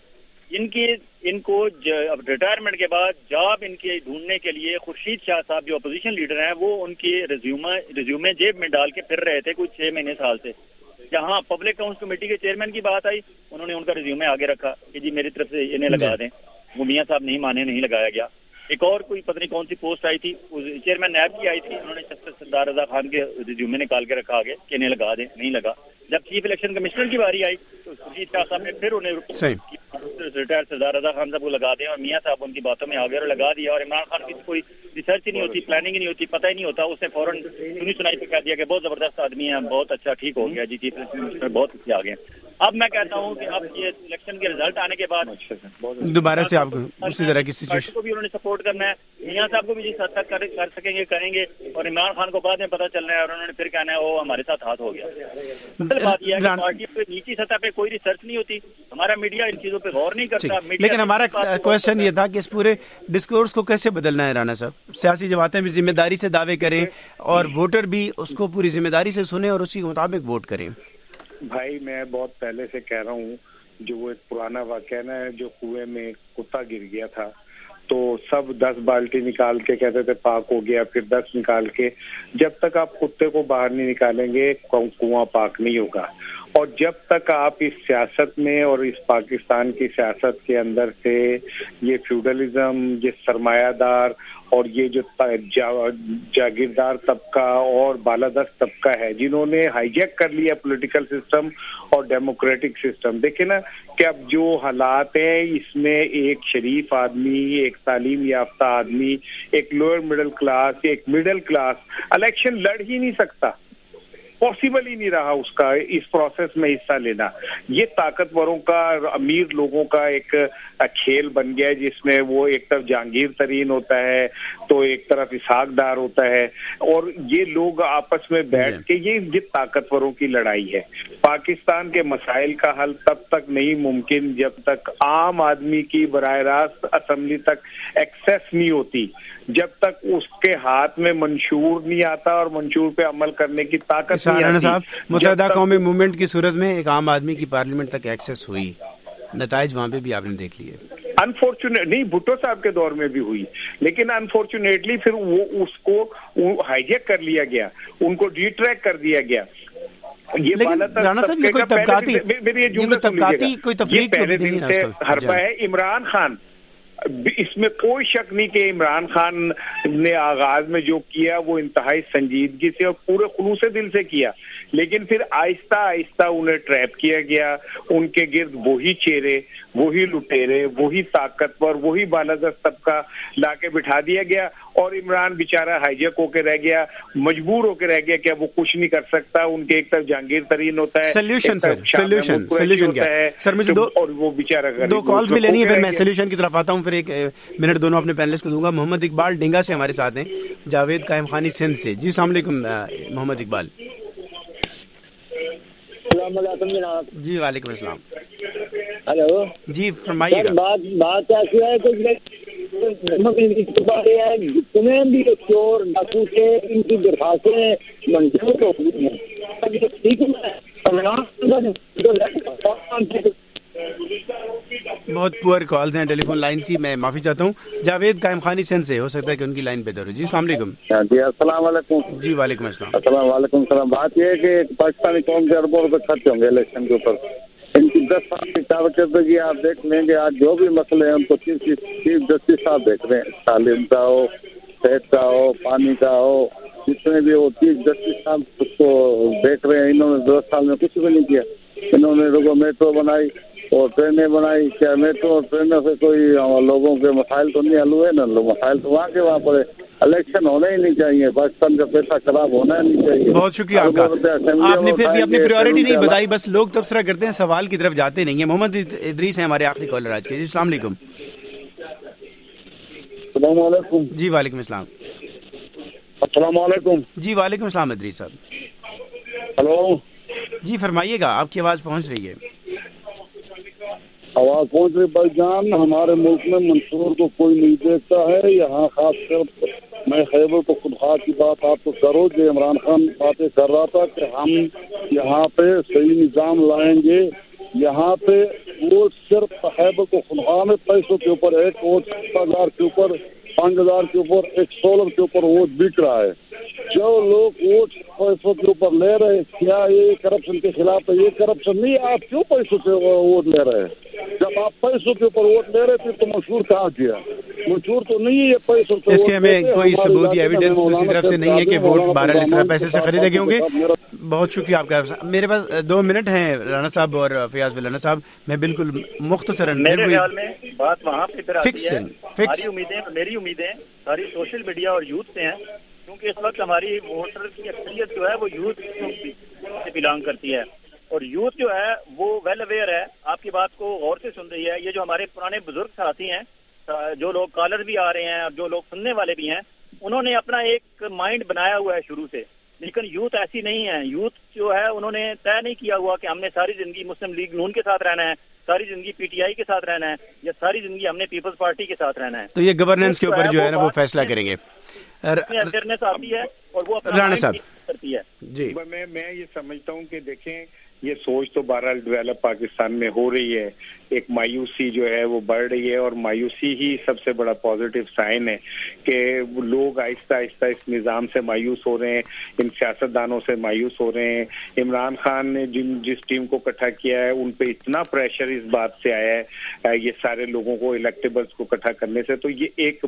ان کو ریٹائرمنٹ کے بعد جاب ان کے ڈھونڈنے کے لیے خورشید شاہ صاحب جو اپوزیشن لیڈر ہیں وہ ان کے ریزیومے جیب میں ڈال کے پھر رہے تھے کچھ 6 مہینے سال سے. جہاں پبلک اکاؤنٹس کمیٹی کے چیئرمین کی بات آئی انہوں نے ان کا ریزیومے آگے رکھا کہ جی میری طرف سے انہیں لگا دیں. وہ میاں صاحب نہیں مانے, نہیں لگایا گیا. ایک اور کوئی پتہ نہیں کون سی پوسٹ آئی تھی, چیئرمین نیب کی آئی تھی, انہوں نے جسٹس سردار رضا خان کے ریزیومے نکال کے رکھا آگے کہ انہیں لگا دیں, نہیں لگا. جب چیف الیکشن کمشنر کی باری آئی تو خورشید شاہ صاحب نے پھر انہیں ریٹائر سردار رضا خان صاحب کو لگا دیں, اور میاں صاحب ان کی باتوں میں آگے اور لگا دیا. اور عمران خان کی کوئی ریسرچ ہی نہیں ہوتی, پلاننگ ہی نہیں ہوتی, پتہ ہی نہیں ہوتا, اس نے فوراً سنائی پہ کہہ دیا کہ بہت زبردست آدمی ہے, بہت اچھا, ٹھیک ہو گیا جی, چیف الیکشن کمشنر بہت اچھے آگے. اب میں کہتا ہوں کہ اب یہ الیکشن کے رزلٹ آنے کے بعد دوبارہ سے آپ کو اسی طرح کی سچویشن کو بھی انہوں نے سپورٹ کرنا ہے, میاں صاحب کو بھی جس حد تک کر سکیں گے کریں گے, اور عمران خان کو بعد میں پتہ چلنا ہے اور انہوں نے پھر کہنا ہے وہ ہمارے ساتھ ہاتھ ہو گیا. بات یہ ہے کہ پارٹی پہ نیچی سطح پہ کوئی ریسرچ نہیں ہوتی, ہمارا میڈیا ان چیزوں پہ غور نہیں کرتا. لیکن ہمارا کوشچن یہ تھا کہ اس پورے ڈسکورس کو کیسے بدلنا ہے رانا صاحب. سیاسی جماعتیں بھی ذمہ داری سے دعوے کریں اور ووٹر بھی اس کو پوری ذمہ داری سے سنیں اور اسی کے مطابق ووٹ کریں. بھائی میں بہت پہلے سے کہہ رہا ہوں, جو وہ ایک پرانا واقعہ نا جو کنویں میں کتا گر گیا تھا تو سب 10 بالٹی نکال کے کہتے تھے پاک ہو گیا, پھر 10 نکال کے, جب تک آپ کتے کو باہر نہیں نکالیں گے کنواں پاک نہیں ہوگا. اور جب تک آپ اس سیاست میں اور اس پاکستان کی سیاست کے اندر سے یہ فیوڈلزم, یہ سرمایہ دار اور یہ جو جاگیردار طبقہ اور بالادست طبقہ ہے جنہوں نے ہائی جیک کر لیا پولیٹیکل سسٹم اور ڈیموکریٹک سسٹم, دیکھیں نا کہ اب جو حالات ہیں اس میں ایک شریف آدمی, ایک تعلیم یافتہ آدمی, ایک لوئر مڈل کلاس, ایک مڈل کلاس الیکشن لڑ ہی نہیں سکتا. پاسبل ہی نہیں رہا اس کا اس پروسیس میں حصہ لینا. یہ طاقتوروں کا, امیر لوگوں کا ایک کھیل بن گیا ہے جس میں وہ ایک طرف جہانگیر ترین ہوتا ہے تو ایک طرف اسحاق ڈار ہوتا ہے, اور یہ لوگ آپس میں بیٹھ کے یہ طاقتوروں کی لڑائی ہے. پاکستان کے مسائل کا حل تب تک نہیں ممکن جب تک عام آدمی کی براہ راست اسمبلی تک ایکسیس نہیں ہوتی, جب تک اس کے ہاتھ میں منشور نہیں آتا اور منشور پہ عمل کرنے کی طاقت نہیں آتی. صاحب متحدہ قومی موومنٹ کی صورت میں ایک عام آدمی کی پارلیمنٹ تک ایکسیس ہوئی, نتائج وہاں پہ بھی آپ نے دیکھ لیے. انفارچونیٹ نہیں, بھٹو صاحب کے دور میں بھی ہوئی, لیکن انفارچونیٹلی پھر وہ اس کو ہائی جیک کر لیا گیا, ان کو ڈی ٹریک کر دیا گیا. لیکن رانا صاحب یہ کوئی تفریق حربہ ہے. عمران خان اس میں کوئی شک نہیں کہ عمران خان نے آغاز میں جو کیا وہ انتہائی سنجیدگی سے اور پورے خلوص دل سے کیا, لیکن پھر آہستہ آہستہ انہیں ٹریپ کیا گیا. ان کے گرد وہی چہرے, وہی لٹیرے, وہی طاقتور, وہی بالادست طبقہ لا کے بٹھا دیا گیا, اور عمران بیچارہ ہائیجیک ہو کے رہ گیا, مجبور ہو کے رہ گیا کہ اب وہ کچھ نہیں کر سکتا. ان کے ایک طرف جہانگیر ترین ہوتا ہے, سولوشن کیا ہے سر؟ مجھے اور وہ بیچارہ دو کالز بھی لینی ہے, پھر میں سولوشن کی طرف آتا ہوں, پھر ایک منٹ دونوں اپنے پینلسٹ کو دوں گا. محمد اقبال ڈنگا سے ہمارے ساتھ ہیں, جاوید قائم خانی سندھ سے. جی السلام علیکم محمد اقبال. السلام علیکم جناب. جی وعلیکم السلام. ہلو جی فرمائیے گا. بات ایسی ہے کہ جتنے بھی چور ڈاکو تھے ان کی درخواستیں منظور ہو گئی ہیں. بہت پور کالز ہیں ٹیلی فون لائنز کی, میں معافی چاہتا ہوں. جاوید قائم خانی سندھ سے, ہو سکتا ہے کہ ان کی لائن بہتر ہو. جی السلام علیکم. جی السلام علیکم. جی وعلیکم السلام. السلام علیکم السلام. بات یہ ہے کہ پاکستانی قوم کے اربوں روپے خرچ ہوں گے الیکشن کے اوپر. ان کی 10 سال کی کارکردگی آپ دیکھ لیں گے. آج جو بھی مسئلے ہیں ان کو چیف جسٹس صاحب دیکھ رہے ہیں. تعلیم کا ہو, صحت کا ہو, پانی کا ہو, جتنے بھی وہ چیف جسٹس صاحب اس کو دیکھ رہے ہیں. انہوں نے 10 سال میں کچھ بھی نہیں کیا. انہوں نے لوگوں میٹرو بنائی اور ٹرینیں بنائی. کیا میٹرو اور ٹرینوں سے کوئی لوگوں کے مسائل تو نہیں حل ہوئے نا؟ مسائل تو وہاں کے وہاں پر. الیکشن ہونا ہی نہیں چاہیے, پاکستان کا پیسہ خراب ہونا ہی نہیں چاہیے. بہت شکریہ آپ کا. آپ نے پھر بھی اپنی پریورٹی نہیں بتائی, بس لوگ تبصرہ کرتے ہیں, سوال کی طرف جاتے نہیں ہیں. محمد ادریس ہیں ہمارے آخری کالر آج کے. جی السلام علیکم. السلام علیکم. جی وعلیکم السلام. السلام علیکم. جی وعلیکم السلام ادریس صاحب. ہلو جی فرمائیے گا, آپ کی آواز پہنچ رہی ہے. آواز پہنچ رہی بھائی جان. ہمارے ملک میں منصور کو کوئی نہیں دیکھتا ہے. یہاں خاص کر میں خیبر پختونخوا کی بات آپ کو کرو, جو عمران خان باتیں کر رہا تھا کہ ہم یہاں پہ صحیح نظام لائیں گے. یہاں پہ ووٹ صرف خیبر پختونخوا میں پیسوں کے اوپر, ایک ووٹ 7,000 کے اوپر, 5,000 کے اوپر, ایک سولر کے اوپر ووٹ بک رہا ہے. جو لوگ ووٹ پیسوں کے اوپر لے رہے, کیا یہ کرپشن کے خلاف ہے؟ یہ کرپشن نہیں. آپ کیوں پیسوں سے ووٹ لے رہے ہیں؟ جب آپ پیسوں کے اوپر ووٹ لے رہے تھے تو منشور کہاں کیا؟ منشور تو نہیں ہے یہ پیسوں سے. اس کے ہمیں کوئی ثبوت یا ایویڈنس دوسری طرف سے نہیں ہے کہ ووٹ بہرحال اس طرح پیسے سے خریدے گئے ہوں گے. بہت شکریہ آپ کا. میرے پاس 2 منٹ ہیں رانا صاحب اور فیاض ولانا صاحب. میں بالکل مختصراً میرے خیال میں بات وہاں پہ پھر آتی ہے. میری امیدیں ساری سوشل میڈیا اور یوتھ سے ہیں, کیونکہ اس وقت ہماری ووٹر کی اکثریت جو ہے وہ یوتھ سے بلانگ کرتی ہے, اور یوتھ جو ہے وہ ویل اویئر ہے, آپ کی بات کو غور سے سن رہی ہے. یہ جو ہمارے پرانے بزرگ ساتھی ہیں, جو لوگ کالر بھی آ رہے ہیں اور جو لوگ سننے والے بھی ہیں, انہوں نے اپنا ایک مائنڈ بنایا ہوا ہے شروع سے. لیکن یوتھ ایسی نہیں ہے. یوتھ جو ہے انہوں نے طے نہیں کیا ہوا کہ ہم نے ساری زندگی مسلم لیگ نون کے ساتھ رہنا ہے, ساری زندگی پی ٹی آئی کے ساتھ رہنا ہے, یا ساری زندگی ہم نے پیپلز پارٹی کے ساتھ رہنا ہے. تو یہ گورننس کے اوپر جو ہے نا وہ فیصلہ کریں گے. اویئرنیس آتی ہے اور وہ رانا صاحب کرتی ہے. جی میں یہ سمجھتا ہوں کہ دیکھیں یہ سوچ تو بہرحال ڈیولپ پاکستان میں ہو رہی ہے. ایک مایوسی جو ہے وہ بڑھ رہی ہے, اور مایوسی ہی سب سے بڑا پازیٹیو سائن ہے کہ لوگ آہستہ آہستہ اس نظام سے مایوس ہو رہے ہیں, ان سیاستدانوں سے مایوس ہو رہے ہیں. عمران خان نے جس ٹیم کو اکٹھا کیا ہے ان پہ اتنا پریشر اس بات سے آیا ہے, یہ سارے لوگوں کو الیکٹیبلز کو اکٹھا کرنے سے, تو یہ ایک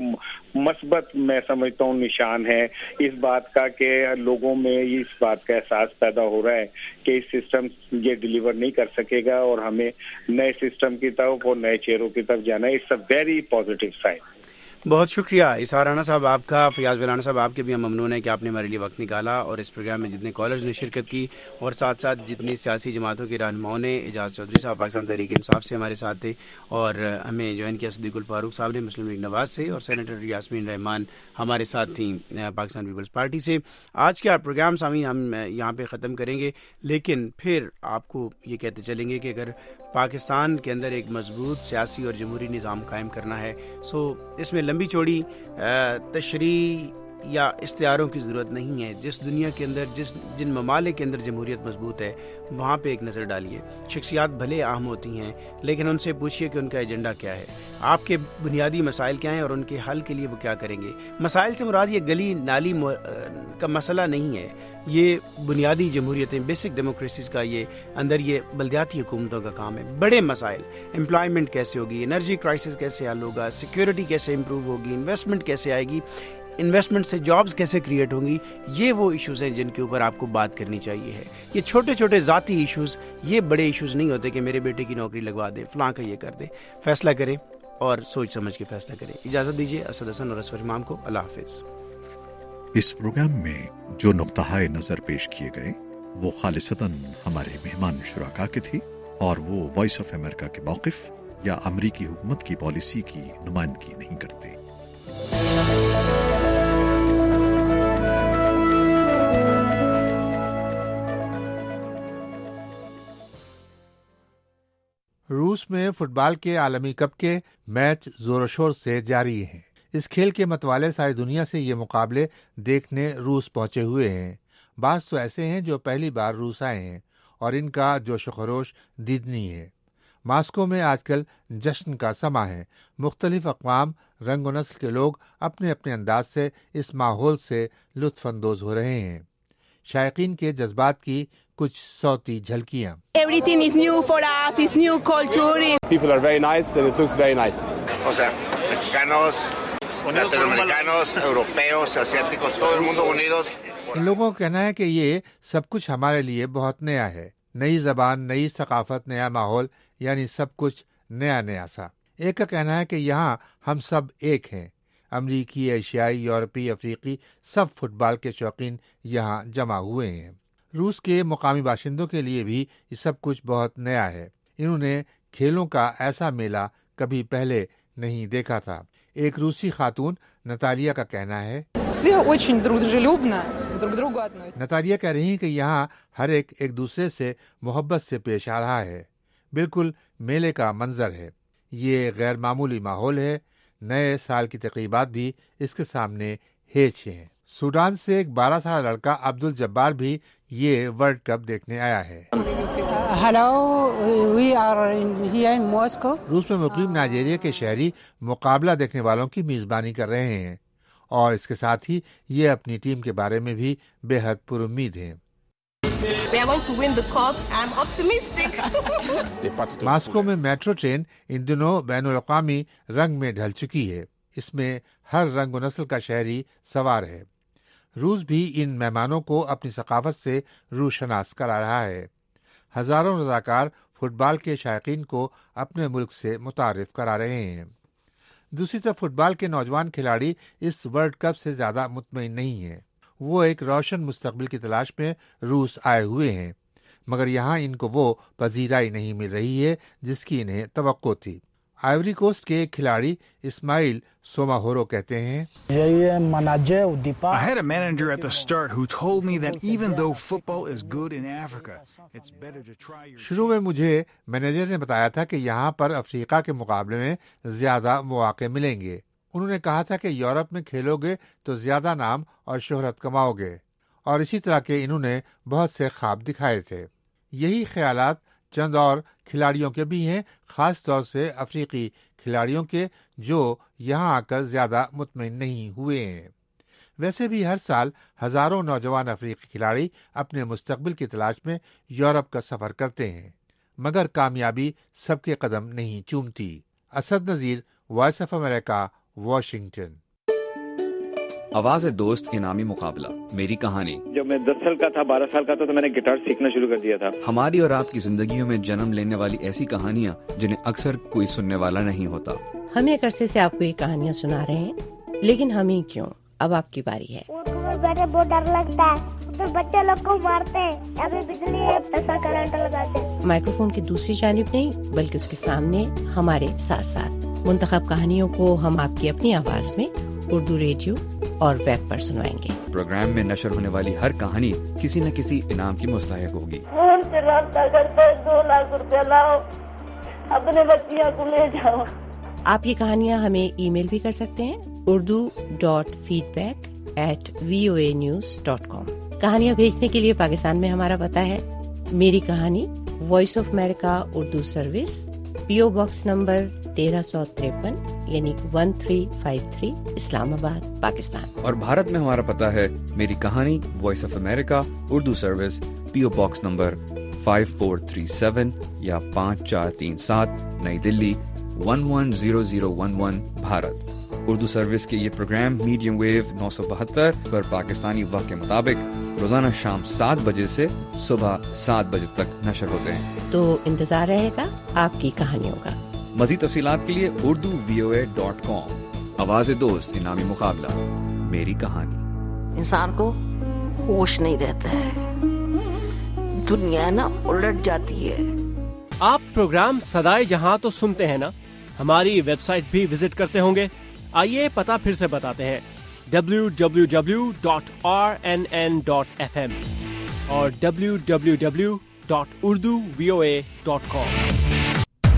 مثبت میں سمجھتا ہوں نشان ہے اس بات کا کہ لوگوں میں اس بات کا احساس پیدا ہو رہا ہے کہ اس سسٹم یہ ڈیلیور نہیں کر سکے گا, اور ہمیں نئے سسٹم کی طرف اور نئے چہروں کی طرف جانا ہے. It's a very positive sign. بہت شکریہ اسحاق رانا صاحب آپ کا. فیاض ولانا صاحب آپ کے بھی ہم ممنون ہیں کہ آپ نے ہمارے لیے وقت نکالا, اور اس پروگرام میں جتنے کالرز نے شرکت کی اور ساتھ ساتھ جتنی سیاسی جماعتوں کے رہنماؤں نے, اعجاز چودھری صاحب پاکستان تحریک انصاف سے ہمارے ساتھ تھے, اور ہمیں جوائن کیا صدیق الفاروق صاحب نے مسلم لیگ نواز سے, اور سینیٹر یاسمین رحمان ہمارے ساتھ تھیں پاکستان پیپلز پارٹی سے. آج کا پروگرام سامعین ہم یہاں پہ ختم کریں گے, لیکن پھر آپ کو یہ کہتے چلیں گے کہ اگر پاکستان کے اندر ایک مضبوط سیاسی اور جمہوری نظام قائم کرنا ہے, سو اس میں لمبی چوڑی تشریح یا استعاروں کی ضرورت نہیں ہے. جس دنیا کے اندر جن ممالک کے اندر جمہوریت مضبوط ہے وہاں پہ ایک نظر ڈالیے. شخصیات بھلے اہم ہوتی ہیں لیکن ان سے پوچھیے کہ ان کا ایجنڈا کیا ہے, آپ کے بنیادی مسائل کیا ہیں اور ان کے حل کے لیے وہ کیا کریں گے. مسائل سے مراد یہ گلی نالی کا مسئلہ نہیں ہے, یہ بنیادی جمہوریتیں, بیسک ڈیموکریسیز کا یہ اندر یہ بلدیاتی حکومتوں کا کام ہے. بڑے مسائل, امپلائمنٹ کیسے ہوگی, انرجی کرائسس کیسے حل ہوگا, سیکیورٹی کیسے امپروو ہوگی, انویسٹمنٹ کیسے آئے گی, انویسٹمنٹ سے جابز کیسے کریٹ ہوں گی, یہ وہ ایشوز ہیں جن کے اوپر آپ کو بات کرنی چاہیے ہے. یہ چھوٹے چھوٹے ذاتی ایشوز, یہ بڑے ایشوز نہیں ہوتے کہ میرے بیٹے کی نوکری لگوا دیں, فلاں کا یہ کر دیں. فیصلہ کریں اور سوچ سمجھ کے فیصلہ کریں. اجازت دیجیے اسد حسن اور اسور امام کو. اللہ حافظ. اس پروگرام میں جو نقطہ نظر پیش کیے گئے وہ خالصتاً ہمارے مہمان شرکا کے تھی اور وہ وائس آف امریکہ کے موقف یا امریکی حکومت کی پالیسی کی نمائندگی نہیں کرتے. روس میں فٹ بال کے عالمی کپ کے میچ زور و شور سے جاری ہیں. اس کھیل کے متوالے ساری دنیا سے یہ مقابلے دیکھنے روس پہنچے ہوئے ہیں. بعض تو ایسے ہیں جو پہلی بار روس آئے ہیں اور ان کا جوش و خروش دیدنی ہے. ماسکو میں آج کل جشن کا سماں ہے. مختلف اقوام, رنگ و نسل کے لوگ اپنے اپنے انداز سے اس ماحول سے لطف اندوز ہو رہے ہیں. شائقین کے جذبات کی کچھ صوتی جھلکیاں. Everything is new for us, it's new culture. People are very nice and it looks very nice. O sea, mexicanos, latinoamericanos, europeos, asiáticos, todo el mundo unidos. ان لوگوں کا کہنا ہے کہ یہ سب کچھ ہمارے لیے بہت نیا ہے. نئی زبان, نئی ثقافت, نیا ماحول, یعنی سب کچھ نیا نیا سا. ایک کا کہنا ہے کہ یہاں ہم سب ایک ہیں. امریکی, ایشیائی, یورپی, افریقی, سب فٹ بال کے شوقین یہاں جمع ہوئے ہیں. روس کے مقامی باشندوں کے لیے بھی یہ سب کچھ بہت نیا ہے. انہوں نے کھیلوں کا ایسا میلہ کبھی پہلے نہیں دیکھا تھا. ایک روسی خاتون نتالیا کا کہنا ہے, نتالیا کہہ رہی ہیں کہ یہاں ہر ایک دوسرے سے محبت سے پیش آ رہا ہے. بالکل میلے کا منظر ہے. یہ غیر معمولی ماحول ہے. نئے سال کی تقریبات بھی اس کے سامنے ہیچ ہیں. سوڈان سے ایک 12 سالہ لڑکا عبد الجبار بھی یہ ورلڈ کپ دیکھنے آیا ہے. روس میں مقیم نائجیریا کے شہری مقابلہ دیکھنے والوں کی میزبانی کر رہے ہیں اور اس کے ساتھ ہی یہ اپنی ٹیم کے بارے میں بھی بے حد پر امید ہیں. ماسکو میں میٹرو ٹرین ان دنوں بین الاقوامی رنگ میں ڈھل چکی ہے. اس میں ہر رنگ و نسل کا شہری سوار ہے. روس بھی ان مہمانوں کو اپنی ثقافت سے روشناس کرا رہا ہے. ہزاروں رضاکار فٹ بال کے شائقین کو اپنے ملک سے متعارف کرا رہے ہیں. دوسری طرف فٹ بال کے نوجوان کھلاڑی اس ورلڈ کپ سے زیادہ مطمئن نہیں ہیں. وہ ایک روشن مستقبل کی تلاش میں روس آئے ہوئے ہیں, مگر یہاں ان کو وہ پذیرائی نہیں مل رہی ہے جس کی انہیں توقع تھی. آئیوری کوسٹ کے ایک کھلاڑی اسماعیل سوماہورو کہتے ہیں, I had a manager at the start who told me that even though football is good in Africa, it's better to try your... شروع میں مجھے مینیجر نے بتایا تھا کہ یہاں پر افریقہ کے مقابلے میں زیادہ مواقع ملیں گے. انہوں نے کہا تھا کہ یورپ میں کھیلو گے تو زیادہ نام اور شہرت کماؤ گے, اور اسی طرح کے انہوں نے بہت سے خواب دکھائے تھے. یہی خیالات چند اور کھلاڑیوں کے بھی ہیں, خاص طور سے افریقی کھلاڑیوں کے جو یہاں آ کر زیادہ مطمئن نہیں ہوئے ہیں. ویسے بھی ہر سال ہزاروں نوجوان افریقی کھلاڑی اپنے مستقبل کی تلاش میں یورپ کا سفر کرتے ہیں, مگر کامیابی سب کے قدم نہیں چومتی. Asad Nazir, voice of America, Washington. آواز دوست انعامی مقابلہ, میری کہانی. جب میں 10 سال کا تھا, 12 سال کا تھا, تو میں نے گٹار سیکھنا شروع کر دیا تھا. ہماری اور آپ کی زندگیوں میں جنم لینے والی ایسی کہانیاں جنہیں اکثر کوئی سننے والا نہیں ہوتا. ہم ایک عرصے سے آپ کو یہ کہانیاں سنا رہے ہیں, لیکن ہم ہی کیوں, اب آپ کی باری ہے. بیٹھے بہت ڈر لگتا ہے, تو بچے لوگ کو مارتے ہیں, ابھی بجلی ہے, ایسا کرنٹ لگاتے ہیں. مائکروفون کی دوسری جانب نہیں بلکہ اس کے سامنے ہمارے ساتھ ساتھ منتخب کہانیوں کو ہم آپ کی اپنی آواز میں اردو ریڈیو اور ویب پر سنوائیں گے. پروگرام میں نشر ہونے والی ہر کہانی کسی نہ کسی انعام کی مستحق ہوگی. فون سے رابطہ کرتے 2 لاکھ روپے لاؤ, اپنے بچیاں کو لے جاؤ. آپ یہ کہانیاں ہمیں ای میل بھی کر سکتے ہیں, urdu.feedback radio@voanews.com। कहानियाँ भेजने के लिए पाकिस्तान में हमारा पता है मेरी कहानी, voice of America Urdu service, PO box number 1353 यानी 1353, इस्लामाबाद, पाकिस्तान। और भारत में हमारा पता है मेरी कहानी, voice of America Urdu service, PO box number 5437 या 5437, नई दिल्ली 110011, भारत। उर्दू सर्विस के ये प्रोग्राम मीडियम वेव 972 पर पाकिस्तानी वक्त के मुताबिक रोजाना शाम 7 बजे से सुबह 7 बजे तक नशर होते हैं। तो इंतजार रहेगा आपकी कहानियों का। मज़ीद तफसीलात के लिए urduvoa.com। आवाज़ दोस्त इनामी मुकाबला, मेरी कहानी। इंसान को होश नहीं रहता है, दुनिया ना उलट जाती है। आप प्रोग्राम सदाए जहां तो सुनते हैं ना, हमारी वेबसाइट भी विजिट करते होंगे। आइए पता फिर से बताते हैं, www.rnn.fm और www.urduvoa.com।